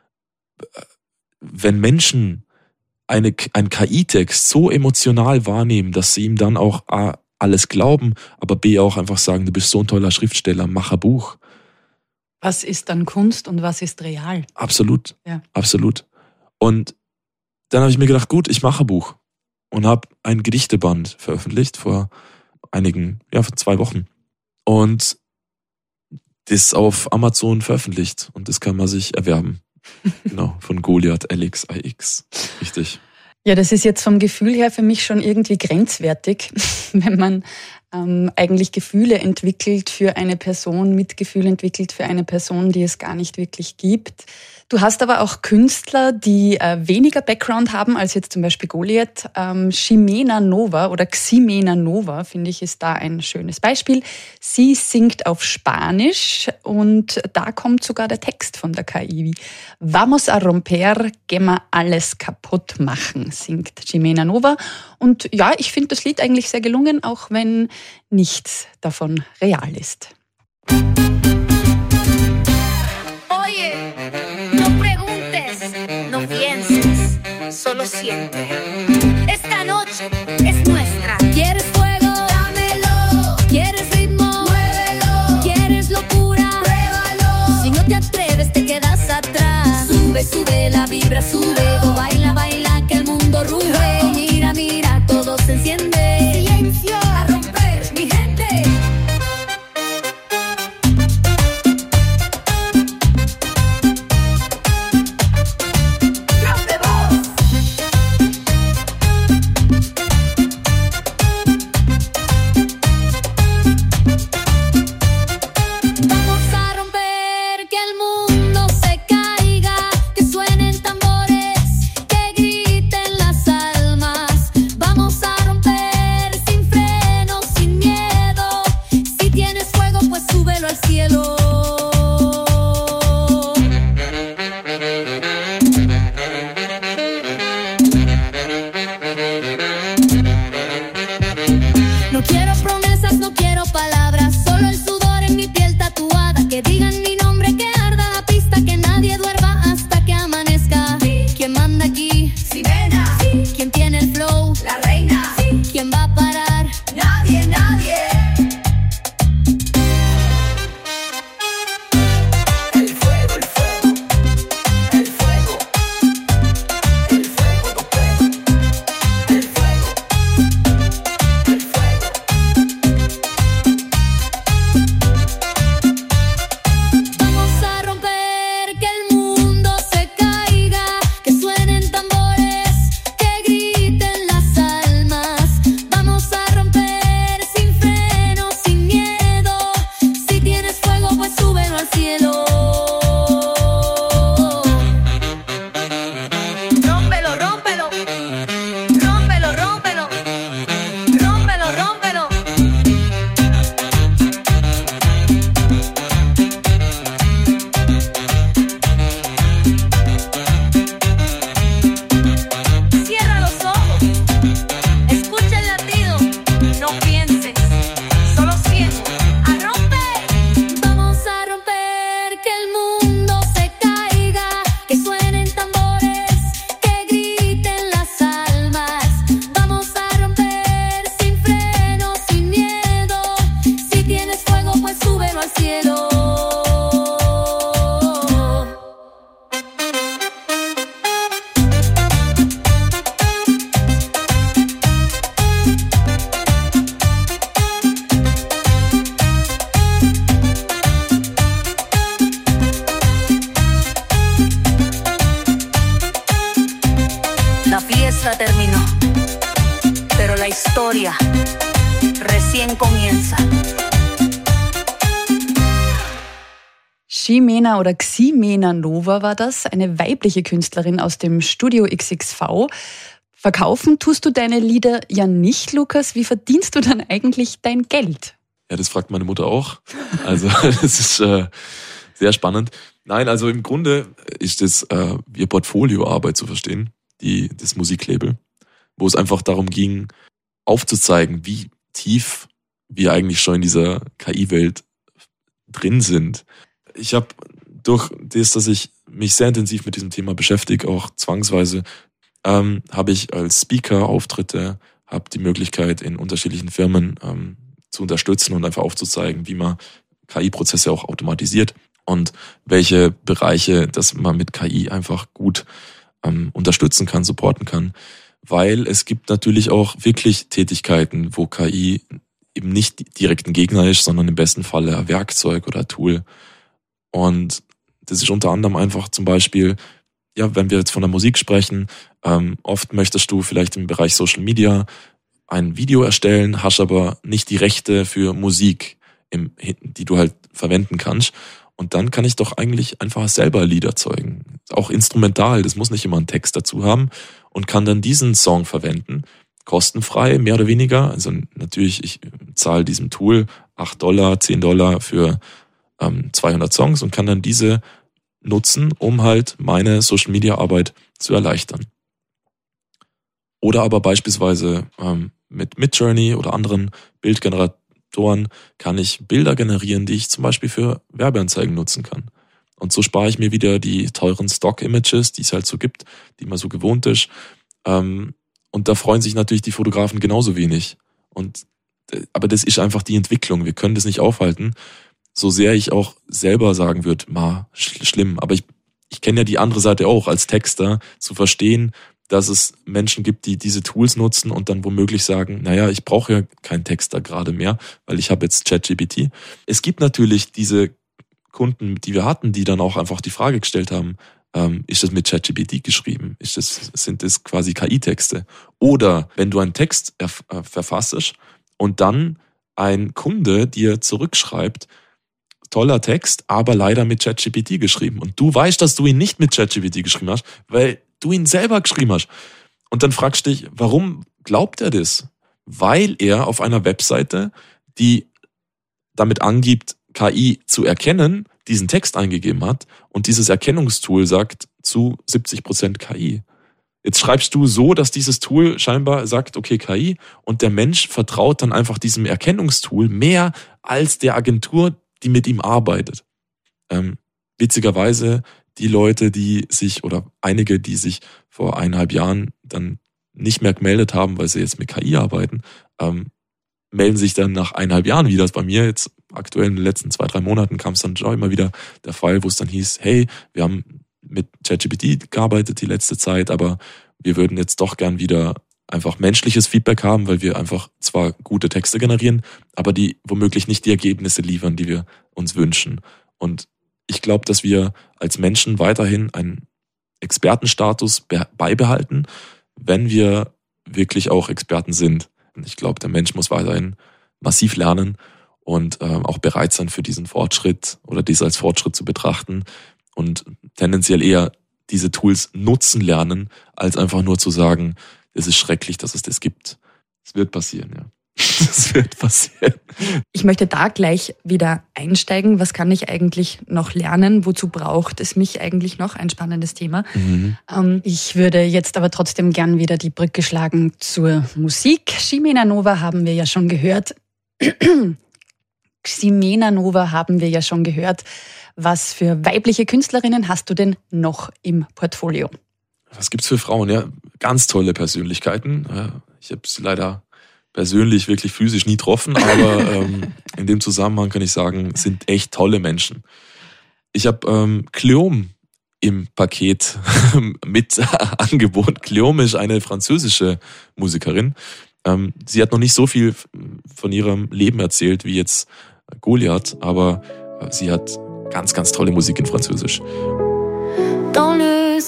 wenn Menschen einen KI-Text so emotional wahrnehmen, dass sie ihm dann auch A, alles glauben, aber B, auch einfach sagen, du bist so ein toller Schriftsteller, mach ein Buch. Was ist dann Kunst und was ist real? Absolut, ja. Absolut. Und dann habe ich mir gedacht, gut, ich mache ein Buch und habe ein Gedichteband veröffentlicht vor 2 Wochen. Und das auf Amazon veröffentlicht und das kann man sich erwerben. Genau, von Goliath Alex IX. Richtig. Ja, das ist jetzt vom Gefühl her für mich schon irgendwie grenzwertig, wenn man eigentlich Gefühle entwickelt für eine Person, Mitgefühl entwickelt für eine Person, die es gar nicht wirklich gibt. Du hast aber auch Künstler, die weniger Background haben als jetzt zum Beispiel Goliath. Ximena Nova oder Ximena Nova, finde ich, ist da ein schönes Beispiel. Sie singt auf Spanisch und da kommt sogar der Text von der KI. Vamos a romper, gehen wir alles kaputt machen, singt Ximena Nova. Und ja, ich finde das Lied eigentlich sehr gelungen, auch wenn nichts davon real ist. No pienses, solo siente. Esta noche es nuestra. ¿Quieres fuego? Dámelo. ¿Quieres ritmo? Muévelo. ¿Quieres locura? Pruébalo. Si no te atreves, te quedas atrás. Sube, sube, la vibra sube. O baila, baila, que el mundo ruge. Mira, mira, todo se enciende. Silencio. A romper, mi gente. Que griten nuestra terminó, pero la historia recién comienza. Ximena oder Ximena Nova war das, eine weibliche Künstlerin aus dem Studio XXV. Verkaufen tust du deine Lieder ja nicht, Lukas. Wie verdienst du dann eigentlich dein Geld? Ja, das fragt meine Mutter auch. Also das ist sehr spannend. Nein, also im Grunde ist das wie Portfolioarbeit zu verstehen, das Musiklabel, wo es einfach darum ging, aufzuzeigen, wie tief wir eigentlich schon in dieser KI-Welt drin sind. Ich habe durch das, dass ich mich sehr intensiv mit diesem Thema beschäftige, auch zwangsweise, habe ich als Speaker Auftritte, habe die Möglichkeit in unterschiedlichen Firmen zu unterstützen und einfach aufzuzeigen, wie man KI-Prozesse auch automatisiert und welche Bereiche, dass man mit KI einfach gut unterstützen kann, supporten kann. Weil es gibt natürlich auch wirklich Tätigkeiten, wo KI eben nicht direkt ein Gegner ist, sondern im besten Falle ein Werkzeug oder ein Tool. Und das ist unter anderem einfach zum Beispiel, ja, wenn wir jetzt von der Musik sprechen, oft möchtest du vielleicht im Bereich Social Media ein Video erstellen, hast aber nicht die Rechte für Musik, die du halt verwenden kannst. Und dann kann ich doch eigentlich einfach selber Lieder erzeugen. Auch instrumental, das muss nicht immer einen Text dazu haben und kann dann diesen Song verwenden. Kostenfrei, mehr oder weniger. Also natürlich, ich zahle diesem Tool $8, $10 für 200 Songs und kann dann diese nutzen, um halt meine Social-Media-Arbeit zu erleichtern. Oder aber beispielsweise mit Midjourney oder anderen Bildgeneratoren kann ich Bilder generieren, die ich zum Beispiel für Werbeanzeigen nutzen kann. Und so spare ich mir wieder die teuren Stock-Images, die es halt so gibt, die man so gewohnt ist. Und da freuen sich natürlich die Fotografen genauso wenig. Aber das ist einfach die Entwicklung. Wir können das nicht aufhalten. So sehr ich auch selber sagen würde, schlimm. Aber ich kenne ja die andere Seite auch, als Texter zu verstehen, dass es Menschen gibt, die diese Tools nutzen und dann womöglich sagen, naja, ich brauche ja keinen Texter gerade mehr, weil ich habe jetzt ChatGPT. Es gibt natürlich diese Kunden, die wir hatten, die dann auch einfach die Frage gestellt haben, ist das mit ChatGPT geschrieben? Sind das quasi KI-Texte? Oder wenn du einen Text verfassest und dann ein Kunde dir zurückschreibt, toller Text, aber leider mit ChatGPT geschrieben. Und du weißt, dass du ihn nicht mit ChatGPT geschrieben hast, weil du ihn selber geschrieben hast. Und dann fragst du dich, warum glaubt er das? Weil er auf einer Webseite, die damit angibt, KI zu erkennen, diesen Text eingegeben hat und dieses Erkennungstool sagt zu 70% KI. Jetzt schreibst du so, dass dieses Tool scheinbar sagt, okay, KI, und der Mensch vertraut dann einfach diesem Erkennungstool mehr als der Agentur, die mit ihm arbeitet. Witzigerweise die Leute, einige, die sich vor 1,5 Jahren dann nicht mehr gemeldet haben, weil sie jetzt mit KI arbeiten, melden sich dann nach 1,5 Jahren wieder. Das bei mir jetzt aktuell in den letzten 2-3 Monaten kam es dann schon immer wieder der Fall, wo es dann hieß, hey, wir haben mit ChatGPT gearbeitet die letzte Zeit, aber wir würden jetzt doch gern wieder einfach menschliches Feedback haben, weil wir einfach zwar gute Texte generieren, aber die womöglich nicht die Ergebnisse liefern, die wir uns wünschen. Und ich glaube, dass wir als Menschen weiterhin einen Expertenstatus beibehalten, wenn wir wirklich auch Experten sind. Ich glaube, der Mensch muss weiterhin massiv lernen und auch bereit sein für diesen Fortschritt oder dies als Fortschritt zu betrachten und tendenziell eher diese Tools nutzen lernen, als einfach nur zu sagen, es ist schrecklich, dass es das gibt. Es wird passieren, ja. Das wird passieren. Ich möchte da gleich wieder einsteigen. Was kann ich eigentlich noch lernen? Wozu braucht es mich eigentlich noch? Ein spannendes Thema. Ich würde jetzt aber trotzdem gern wieder die Brücke schlagen zur Musik. Ximena Nova haben wir ja schon gehört. Ximena Nova haben wir ja schon gehört. Was für weibliche Künstlerinnen hast du denn noch im Portfolio? Was gibt's für Frauen? Ja, ganz tolle Persönlichkeiten. Ich habe sie leider persönlich wirklich physisch nie getroffen, aber in dem Zusammenhang kann ich sagen, sind echt tolle Menschen. Ich habe Cléome im Paket mit Angebot. Cléome ist eine französische Musikerin. Sie hat noch nicht so viel von ihrem Leben erzählt wie jetzt Goliath, aber sie hat ganz, ganz tolle Musik in Französisch. Dans le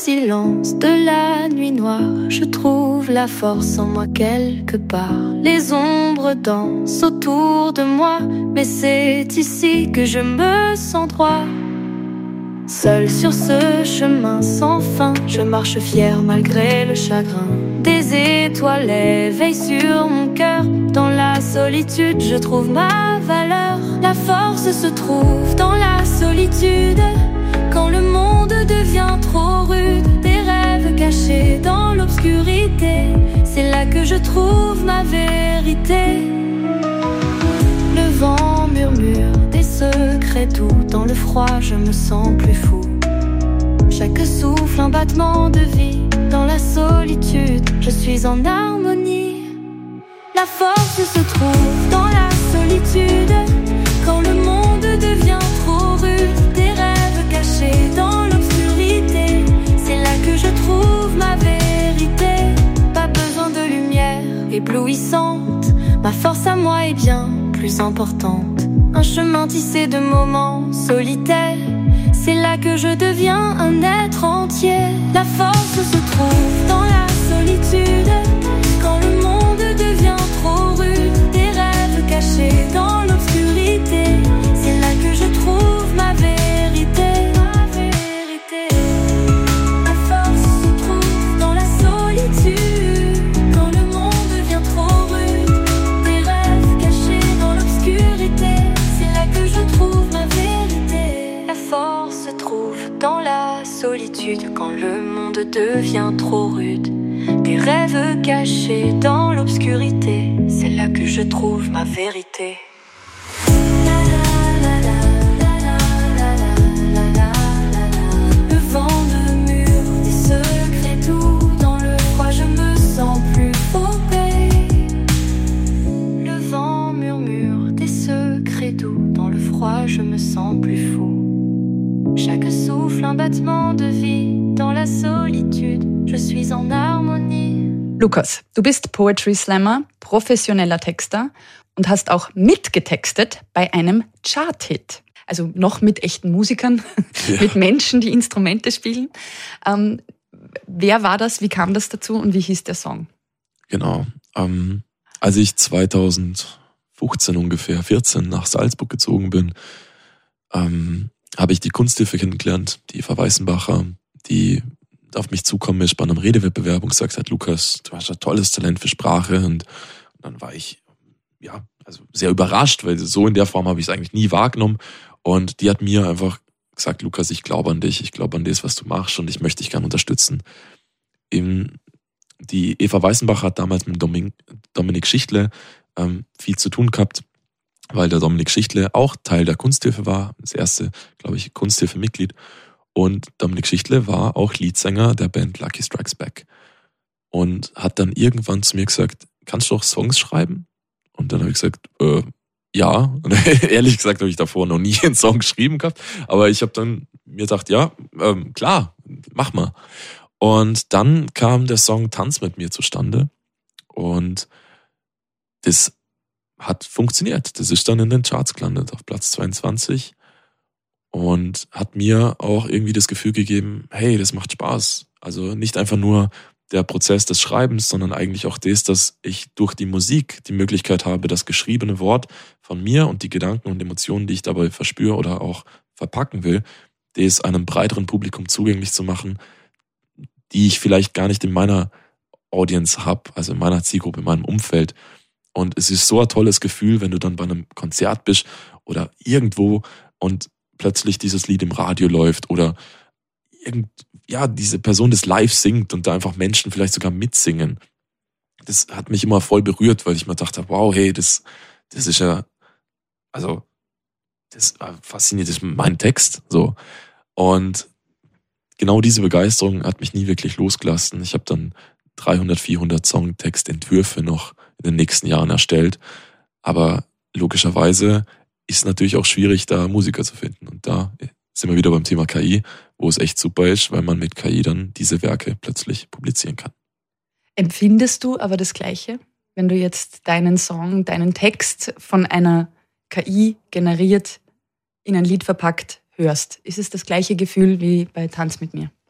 silence de la nuit noire, je trouve la force en moi quelque part. Les ombres dansent autour de moi, mais c'est ici que je me sens droit. Seul sur ce chemin sans fin, je marche fier malgré le chagrin. Des étoiles éveillent sur mon cœur. Dans la solitude, je trouve ma valeur. La force se trouve dans la solitude. Quand le monde devient trop rude, des rêves cachés dans l'obscurité, c'est là que je trouve ma vérité. Le vent murmure des secrets doux. Dans le froid, je me sens plus fou. Chaque souffle, un battement de vie. Dans la solitude, je suis en harmonie. La force se trouve dans la solitude. Quand le monde devient trop rude, des rêves cachés dans l'obscurité, c'est là que je trouve ma vérité. Pas besoin de lumière éblouissante, ma force à moi est bien plus importante. Un chemin tissé de moments solitaires, c'est là que je deviens un être entier. La force se trouve dans la solitude. Quand le monde devient trop rude, des rêves cachés dans l'obscurité, c'est là que je trouve ma vérité. Ma vérité. La force se trouve dans la solitude. Quand le monde devient trop rude, des rêves cachés dans l'obscurité, c'est là que je trouve ma vérité. La force se trouve dans la solitude. Quand le monde devient trop rude, des rêves cachés dans l'obscurité, c'est là que je trouve ma vérité. Le vent murmure des secrets doux. Dans le froid, je me sens plus paumé. Le vent murmure des secrets doux. Dans le froid, je me sens plus fou. Chaque souffle, un battement de vie. Dans la solitude, je suis en harmonie. Lukas, du bist Poetry Slammer, professioneller Texter und hast auch mitgetextet bei einem Chart-Hit. Also noch mit echten Musikern, mit Menschen, die Instrumente spielen. Wer war das, wie kam das dazu und wie hieß der Song? Genau. Als ich 2015 ungefähr, 14 nach Salzburg gezogen bin, habe ich die Kunsthilfe kennengelernt, die Eva Weißenbacher, die auf mich zukommen ist bei einem Redewettbewerb und gesagt hat, Lukas, du hast ein tolles Talent für Sprache. Und dann war ich sehr überrascht, weil so in der Form habe ich es eigentlich nie wahrgenommen. Und die hat mir einfach gesagt, Lukas, ich glaube an dich, ich glaube an das, was du machst und ich möchte dich gerne unterstützen. Die Eva Weißenbacher hat damals mit Dominik Schichtle viel zu tun gehabt, weil der Dominik Schichtle auch Teil der Kunsthilfe war, das erste, glaube ich, Kunsthilfe-Mitglied. Und Dominik Schichtle war auch Leadsänger der Band Lucky Strikes Back. Und hat dann irgendwann zu mir gesagt, kannst du auch Songs schreiben? Und dann habe ich gesagt, ja. Und ehrlich gesagt habe ich davor noch nie einen Song geschrieben gehabt. Aber ich habe dann mir gedacht, ja, klar, mach mal. Und dann kam der Song Tanz mit mir zustande. Und das hat funktioniert. Das ist dann in den Charts gelandet, auf Platz 22. Und hat mir auch irgendwie das Gefühl gegeben, hey, das macht Spaß. Also nicht einfach nur der Prozess des Schreibens, sondern eigentlich auch das, dass ich durch die Musik die Möglichkeit habe, das geschriebene Wort von mir und die Gedanken und Emotionen, die ich dabei verspüre oder auch verpacken will, das einem breiteren Publikum zugänglich zu machen, die ich vielleicht gar nicht in meiner Audience habe, also in meiner Zielgruppe, in meinem Umfeld. Und es ist so ein tolles Gefühl, wenn du dann bei einem Konzert bist oder irgendwo und plötzlich dieses Lied im Radio läuft oder diese Person das live singt und da einfach Menschen vielleicht sogar mitsingen. Das hat mich immer voll berührt, weil ich mir dachte, wow, hey, das ist ja, also das fasziniert, das ist mein Text. So. Und genau diese Begeisterung hat mich nie wirklich losgelassen. Ich habe dann 300, 400 Songtextentwürfe noch in den nächsten Jahren erstellt. Aber logischerweise ist es natürlich auch schwierig, da Musiker zu finden. Und da sind wir wieder beim Thema KI, wo es echt super ist, weil man mit KI dann diese Werke plötzlich publizieren kann. Empfindest du aber das Gleiche, wenn du jetzt deinen Song, deinen Text von einer KI generiert, in ein Lied verpackt hörst? Ist es das gleiche Gefühl wie bei Tanz mit mir?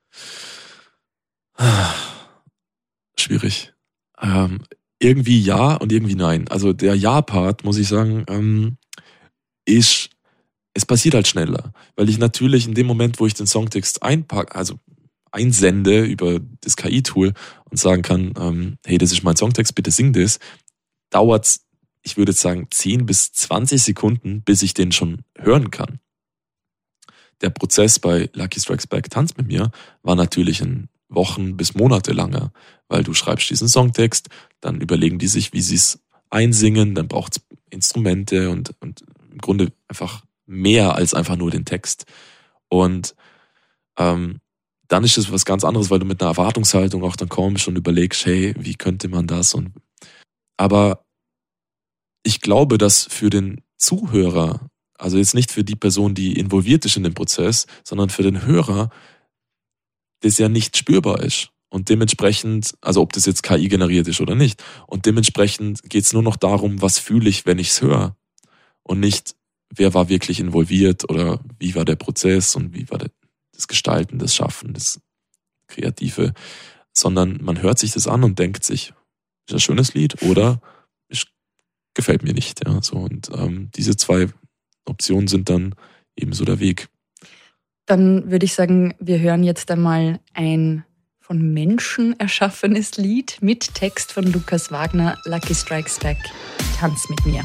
Schwierig. Irgendwie ja und irgendwie nein. Also der Ja-Part, muss ich sagen, es passiert halt schneller. Weil ich natürlich in dem Moment, wo ich den Songtext einsende über das KI-Tool und sagen kann, hey, das ist mein Songtext, bitte sing das, dauert's, ich würde jetzt sagen, 10 bis 20 Sekunden, bis ich den schon hören kann. Der Prozess bei Lucky Strikes Back, Tanz mit mir, war natürlich ein Wochen bis Monate langer, weil du schreibst diesen Songtext, dann überlegen die sich, wie sie es einsingen, dann braucht es Instrumente und im Grunde einfach mehr als einfach nur den Text. Und dann ist es was ganz anderes, weil du mit einer Erwartungshaltung auch dann kommst und überlegst, hey, wie könnte man das? Aber ich glaube, dass für den Zuhörer, also jetzt nicht für die Person, die involviert ist in den Prozess, sondern für den Hörer, das ja nicht spürbar ist. Und dementsprechend, also ob das jetzt KI generiert ist oder nicht, und dementsprechend geht es nur noch darum, was fühle ich, wenn ich es höre. Und nicht, wer war wirklich involviert oder wie war der Prozess und wie war das Gestalten, das Schaffen, das Kreative, sondern man hört sich das an und denkt sich, ist ein schönes Lied oder gefällt mir nicht. Ja, so. Und diese zwei Optionen sind dann ebenso der Weg. Dann würde ich sagen, wir hören jetzt einmal ein von Menschen erschaffenes Lied mit Text von Lukas Wagner, Lucky Strikes Back, Tanz mit mir.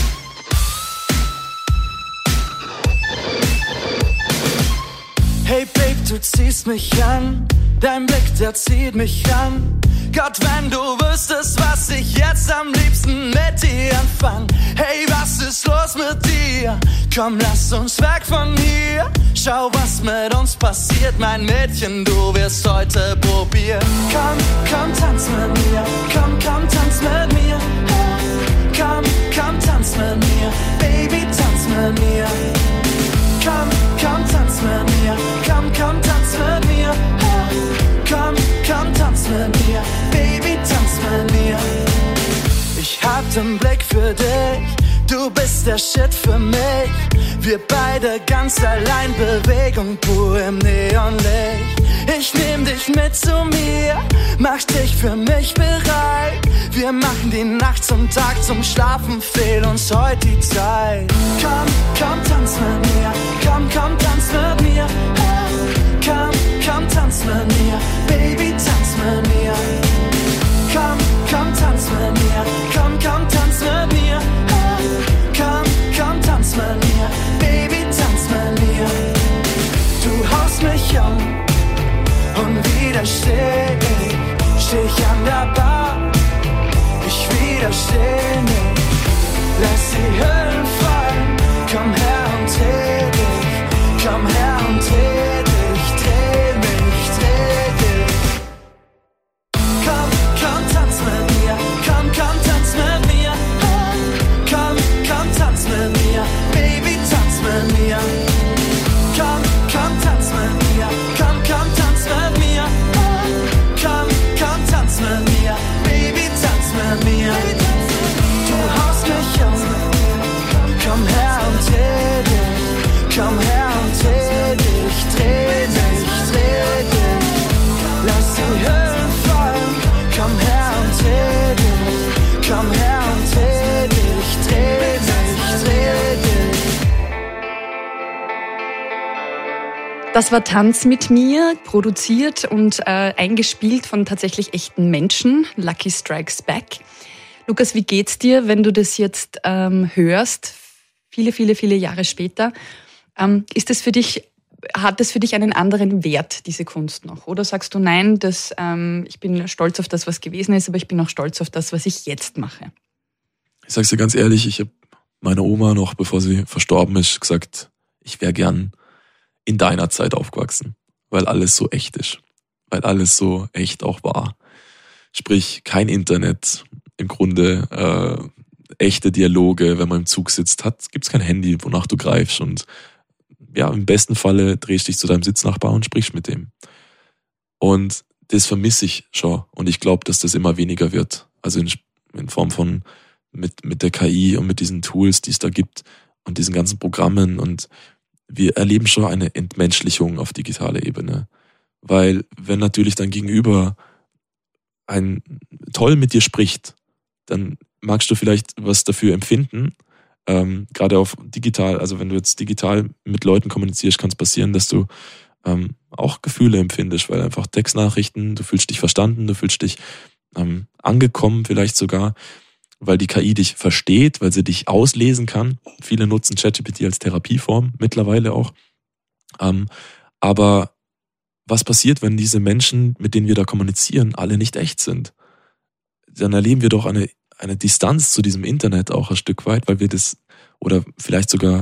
Hey Babe, du ziehst mich an, dein Blick, der zieht mich an. Gott, wenn du wüsstest, was ich jetzt am liebsten mit dir anfang. Hey, was ist los mit dir? Komm, lass uns weg von hier. Schau, was mit uns passiert, mein Mädchen, du wirst heute probieren. Komm, komm, tanz mit mir. Komm, komm, tanz mit mir. Komm, komm, tanz mit mir. Baby, tanz mit mir. Komm, komm, tanz mit mir. Komm, komm, tanz mit mir. Komm, komm, tanz mit mir. Baby, tanz mit mir. Ich hab den Blick für dich, du bist der Shit für mich. Wir beide ganz allein, Bewegung pur im Neonlicht. Ich nehm dich mit zu mir, mach dich für mich bereit. Wir machen die Nacht zum Tag, zum Schlafen fehlt uns heute die Zeit. Komm, komm, tanz mit mir. Komm, komm, tanz mit mir. Komm, komm, tanz mit mir. Baby, tanz mit mir. Komm, komm, tanz mit mir. Komm, komm, tanz mit mir. Komm, komm, tanz mit mir. Baby, tanz mit mir. Du haust mich um und wieder steh ich an der Bar. Ich widersteh nicht. Lass die Hüllen fallen. Komm her und dreh dich. Komm her und dreh dich. Dreh mich, dreh dich. Komm, komm, tanz mit mir. Komm, komm, tanz mit mir. Komm, komm, tanz mit mir. Baby, tanz mit mir. Komm, komm, tanz mit mir. Komm, komm, tanz mit mir. Komm, komm, tanz mit mir. Baby, tanz mit mir. Du haust mich um. Komm her und dreh dich. Komm her und dreh dich. Dreh mich, dreh dich. Lass die Hüllen fallen. Komm her und dreh dich. Komm her und dreh dich. Dreh mich, dreh dich. Das war Tanz mit mir, produziert und eingespielt von tatsächlich echten Menschen, Lucky Strikes Back. Lukas, wie geht's dir, wenn du das jetzt hörst, viele Jahre später? Ist das für dich, hat das für dich einen anderen Wert, diese Kunst noch? Oder sagst du, nein, ich bin stolz auf das, was gewesen ist, aber ich bin auch stolz auf das, was ich jetzt mache? Ich sag's dir ganz ehrlich, ich habe meiner Oma noch, bevor sie verstorben ist, gesagt, ich wäre gern in deiner Zeit aufgewachsen, weil alles so echt ist, weil alles so echt auch war. Sprich, kein Internet, im Grunde echte Dialoge, wenn man im Zug sitzt, gibt's kein Handy, wonach du greifst und ja, im besten Falle drehst dich zu deinem Sitznachbar und sprichst mit dem. Und das vermisse ich schon und ich glaube, dass das immer weniger wird, also in Form von mit der KI und mit diesen Tools, die es da gibt und diesen ganzen Programmen und wir erleben schon eine Entmenschlichung auf digitaler Ebene, Weil wenn natürlich dein Gegenüber toll mit dir spricht, dann magst du vielleicht was dafür empfinden. Gerade auf digital, also wenn du jetzt digital mit Leuten kommunizierst, kann es passieren, dass du auch Gefühle empfindest, weil einfach Textnachrichten, du fühlst dich verstanden, du fühlst dich angekommen vielleicht sogar, weil die KI dich versteht, weil sie dich auslesen kann. Viele nutzen ChatGPT als Therapieform, mittlerweile auch. Aber was passiert, wenn diese Menschen, mit denen wir da kommunizieren, alle nicht echt sind? Dann erleben wir doch eine Distanz zu diesem Internet auch ein Stück weit, weil wir das, oder vielleicht sogar,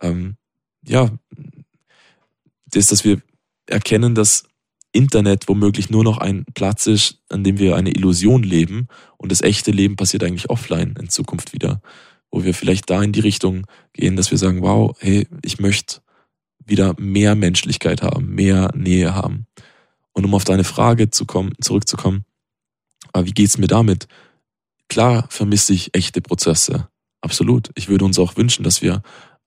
dass wir erkennen, dass Internet womöglich nur noch ein Platz ist, an dem wir eine Illusion leben und das echte Leben passiert eigentlich offline in Zukunft wieder, wo wir vielleicht da in die Richtung gehen, dass wir sagen, wow, hey, ich möchte wieder mehr Menschlichkeit haben, mehr Nähe haben. Und um auf deine Frage zurückzukommen, wie geht's mir damit? Klar vermisse ich echte Prozesse, absolut. Ich würde uns auch wünschen, dass wir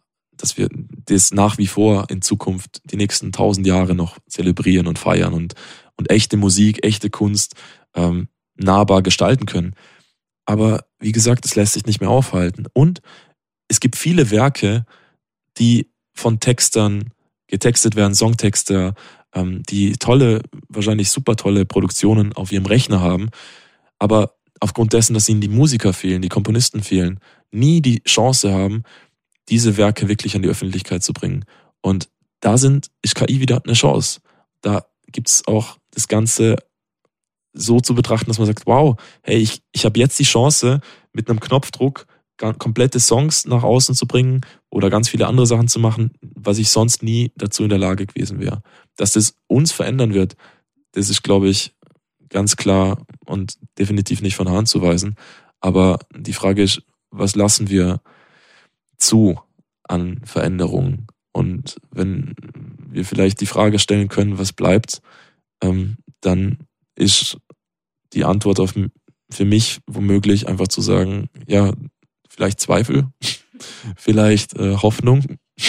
das nach wie vor in Zukunft die nächsten 1000 Jahre noch zelebrieren und feiern und echte Musik, echte Kunst nahbar gestalten können. Aber wie gesagt, es lässt sich nicht mehr aufhalten. Und es gibt viele Werke, die von Textern getextet werden, Songtexter, die tolle, wahrscheinlich super tolle Produktionen auf ihrem Rechner haben, aber aufgrund dessen, dass ihnen die Musiker fehlen, die Komponisten fehlen, nie die Chance haben, diese Werke wirklich an die Öffentlichkeit zu bringen. Und da ist KI wieder eine Chance. Da gibt's auch das Ganze so zu betrachten, dass man sagt, wow, hey, ich habe jetzt die Chance, mit einem Knopfdruck komplette Songs nach außen zu bringen oder ganz viele andere Sachen zu machen, was ich sonst nie dazu in der Lage gewesen wäre. Dass das uns verändern wird, das ist, glaube ich, ganz klar und definitiv nicht von der Hand zu weisen. Aber die Frage ist, was lassen wir zu an Veränderungen? Und wenn wir vielleicht die Frage stellen können, was bleibt, dann ist die Antwort für mich womöglich einfach zu sagen, ja, vielleicht Zweifel, vielleicht Hoffnung,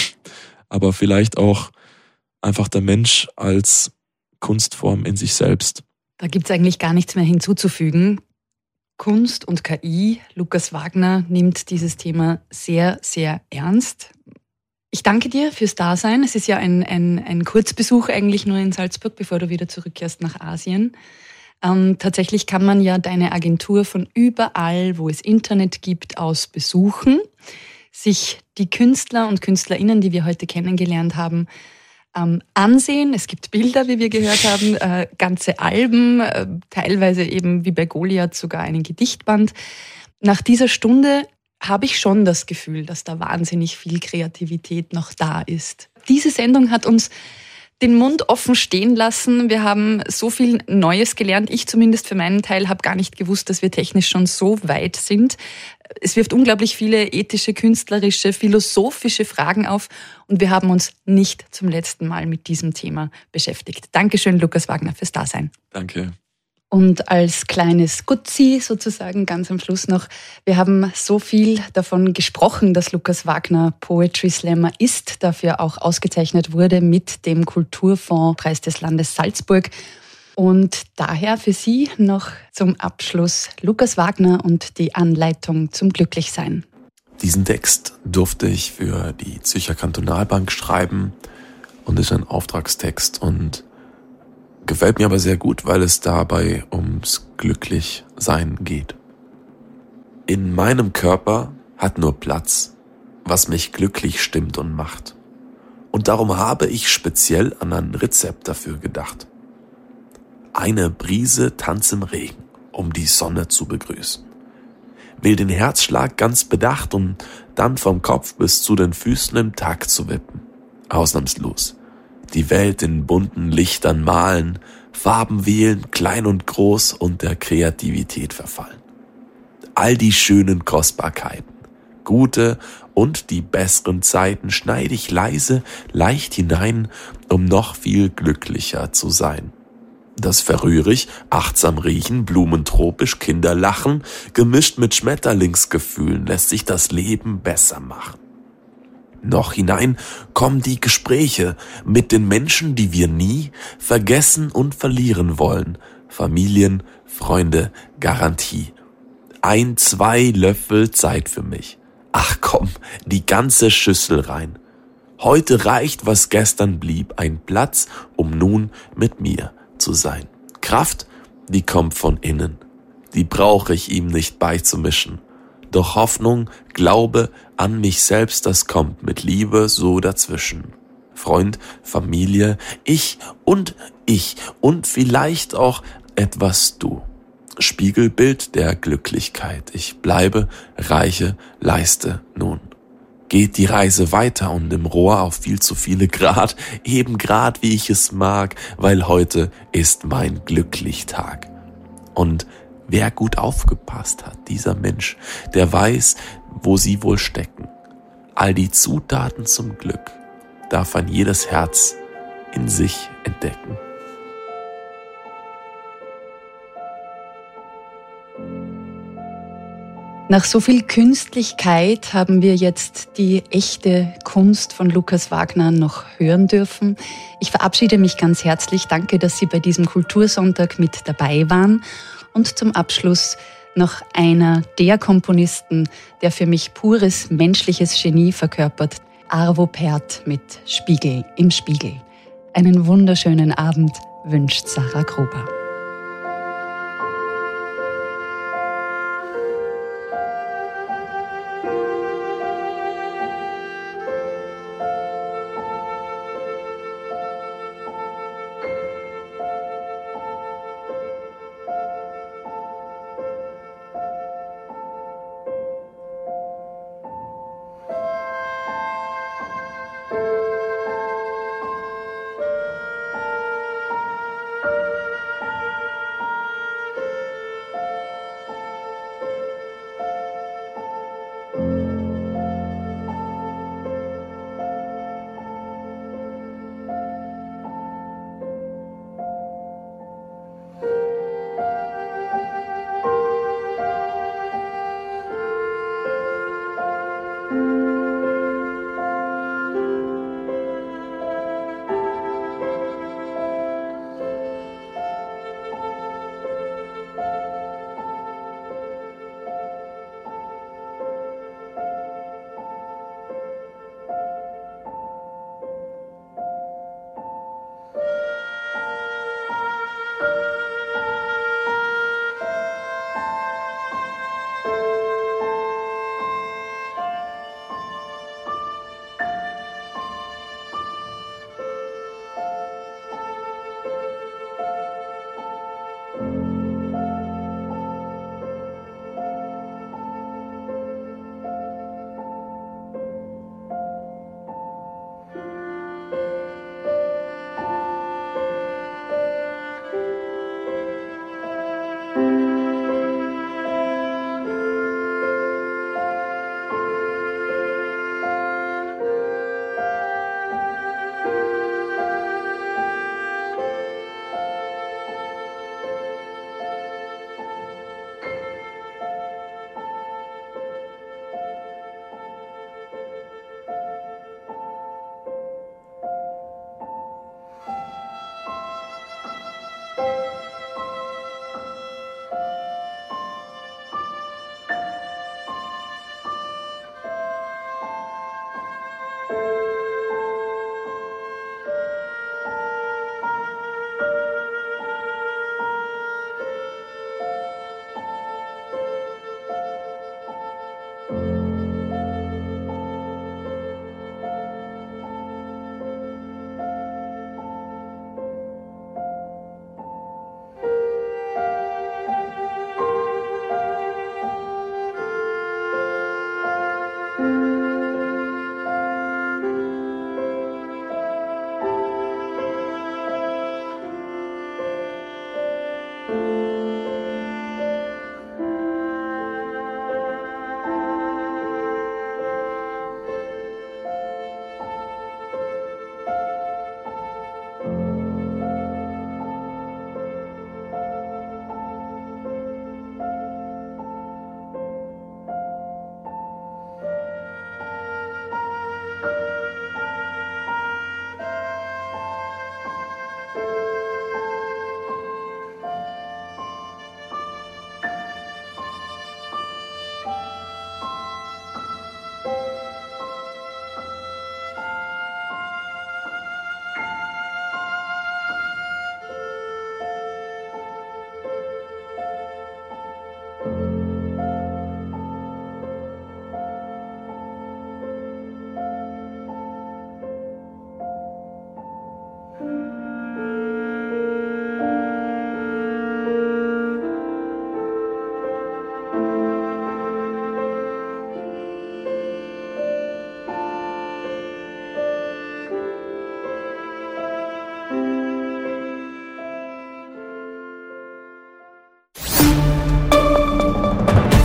aber vielleicht auch einfach der Mensch als Kunstform in sich selbst. Da gibt es eigentlich gar nichts mehr hinzuzufügen. Kunst und KI, Lukas Wagner nimmt dieses Thema sehr, sehr ernst. Ich danke dir fürs Dasein. Es ist ja ein Kurzbesuch eigentlich nur in Salzburg, bevor du wieder zurückkehrst nach Asien. Tatsächlich kann man ja deine Agentur von überall, wo es Internet gibt, aus besuchen, sich die Künstler und Künstlerinnen, die wir heute kennengelernt haben, ansehen. Es gibt Bilder, wie wir gehört haben, ganze Alben, teilweise eben wie bei Goliath sogar einen Gedichtband. Nach dieser Stunde habe ich schon das Gefühl, dass da wahnsinnig viel Kreativität noch da ist. Diese Sendung hat uns den Mund offen stehen lassen. Wir haben so viel Neues gelernt. Ich zumindest für meinen Teil habe gar nicht gewusst, dass wir technisch schon so weit sind. Es wirft unglaublich viele ethische, künstlerische, philosophische Fragen auf und wir haben uns nicht zum letzten Mal mit diesem Thema beschäftigt. Dankeschön, Lukas Wagner, fürs Dasein. Danke. Und als kleines Gutzi sozusagen ganz am Schluss noch, wir haben so viel davon gesprochen, dass Lukas Wagner Poetry Slammer ist, dafür auch ausgezeichnet wurde mit dem Kulturfondspreis des Landes Salzburg. Und daher für Sie noch zum Abschluss Lukas Wagner und die Anleitung zum Glücklichsein. Diesen Text durfte ich für die Zürcher Kantonalbank schreiben und ist ein Auftragstext und gefällt mir aber sehr gut, weil es dabei ums Glücklichsein geht. In meinem Körper hat nur Platz, was mich glücklich stimmt und macht. Und darum habe ich speziell an ein Rezept dafür gedacht. Eine Brise Tanz im Regen, um die Sonne zu begrüßen. Will den Herzschlag ganz bedacht und dann vom Kopf bis zu den Füßen im Takt zu wippen. Ausnahmslos. Die Welt in bunten Lichtern malen, Farben wählen, klein und groß und der Kreativität verfallen. All die schönen Kostbarkeiten, gute und die besseren Zeiten schneide ich leise, leicht hinein, um noch viel glücklicher zu sein. Das verrühre ich, achtsam riechen, blumentropisch, Kinder lachen, gemischt mit Schmetterlingsgefühlen lässt sich das Leben besser machen. Noch hinein kommen die Gespräche mit den Menschen, die wir nie vergessen und verlieren wollen. Familien, Freunde, Garantie. 1, 2 Löffel Zeit für mich. Ach komm, die ganze Schüssel rein. Heute reicht, was gestern blieb, ein Platz, um nun mit mir zu sein. Kraft, die kommt von innen. Die brauche ich ihm nicht beizumischen. Doch Hoffnung, Glaube an mich selbst, das kommt mit Liebe so dazwischen. Freund, Familie, ich und vielleicht auch etwas du. Spiegelbild der Glücklichkeit. Ich bleibe, reiche, leiste nun. Geht die Reise weiter und im Rohr auf viel zu viele Grad, eben grad wie ich es mag, weil heute ist mein Glücklichtag. Und wer gut aufgepasst hat, dieser Mensch, der weiß, wo sie wohl stecken. All die Zutaten zum Glück darf ein jedes Herz in sich entdecken. Nach so viel Künstlichkeit haben wir jetzt die echte Kunst von Lukas Wagner noch hören dürfen. Ich verabschiede mich ganz herzlich. Danke, dass Sie bei diesem Kultursonntag mit dabei waren. Und zum Abschluss noch einer der Komponisten, der für mich pures menschliches Genie verkörpert, Arvo Pärt mit Spiegel im Spiegel. Einen wunderschönen Abend wünscht Sarah Gruber.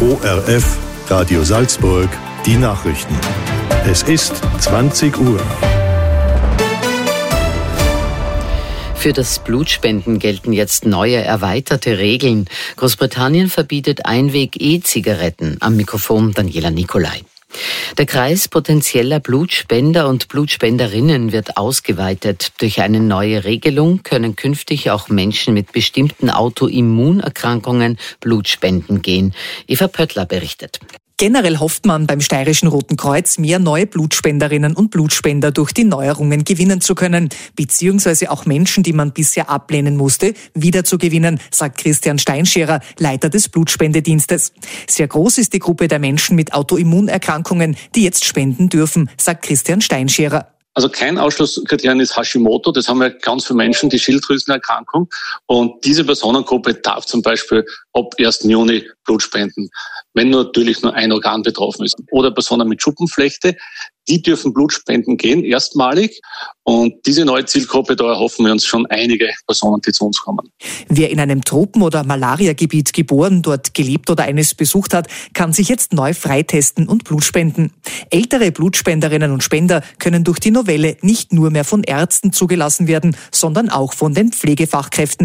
ORF, Radio Salzburg, die Nachrichten. Es ist 20 Uhr. Für das Blutspenden gelten jetzt neue, erweiterte Regeln. Großbritannien verbietet Einweg-E-Zigaretten. Am Mikrofon Daniela Nicolai. Der Kreis potenzieller Blutspender und Blutspenderinnen wird ausgeweitet. Durch eine neue Regelung können künftig auch Menschen mit bestimmten Autoimmunerkrankungen Blutspenden gehen. Eva Pöttler berichtet. Generell hofft man beim Steirischen Roten Kreuz, mehr neue Blutspenderinnen und Blutspender durch die Neuerungen gewinnen zu können, beziehungsweise auch Menschen, die man bisher ablehnen musste, wiederzugewinnen, sagt Christian Steinscherer, Leiter des Blutspendedienstes. Sehr groß ist die Gruppe der Menschen mit Autoimmunerkrankungen, die jetzt spenden dürfen, sagt Christian Steinscherer. Also kein Ausschlusskriterium ist Hashimoto, das haben wir ganz viele Menschen, die Schilddrüsenerkrankung. Und diese Personengruppe darf zum Beispiel ab 1. Juni Blut spenden, wenn natürlich nur ein Organ betroffen ist. Oder Personen mit Schuppenflechte, die dürfen Blut spenden gehen, erstmalig. Und diese neue Zielgruppe, da erhoffen wir uns schon einige Personen, die zu uns kommen. Wer in einem Tropen- oder Malariagebiet geboren, dort gelebt oder eines besucht hat, kann sich jetzt neu freitesten und Blut spenden. Ältere Blutspenderinnen und Spender können durch die Novelle nicht nur mehr von Ärzten zugelassen werden, sondern auch von den Pflegefachkräften.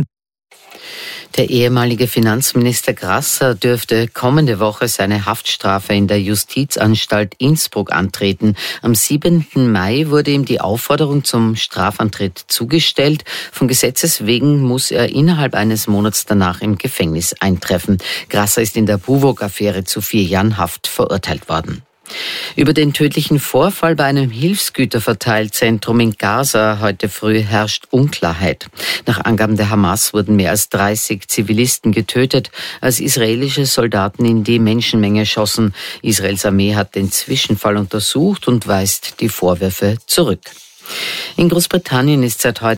Der ehemalige Finanzminister Grasser dürfte kommende Woche seine Haftstrafe in der Justizanstalt Innsbruck antreten. Am 7. Mai wurde ihm die Aufforderung zum Strafantritt zugestellt. Von Gesetzes wegen muss er innerhalb eines Monats danach im Gefängnis eintreffen. Grasser ist in der Buwog-Affäre zu 4 Jahren Haft verurteilt worden. Über den tödlichen Vorfall bei einem Hilfsgüterverteilzentrum in Gaza heute früh herrscht Unklarheit. Nach Angaben der Hamas wurden mehr als 30 Zivilisten getötet, als israelische Soldaten in die Menschenmenge schossen. Israels Armee hat den Zwischenfall untersucht und weist die Vorwürfe zurück. In Großbritannien ist seit heute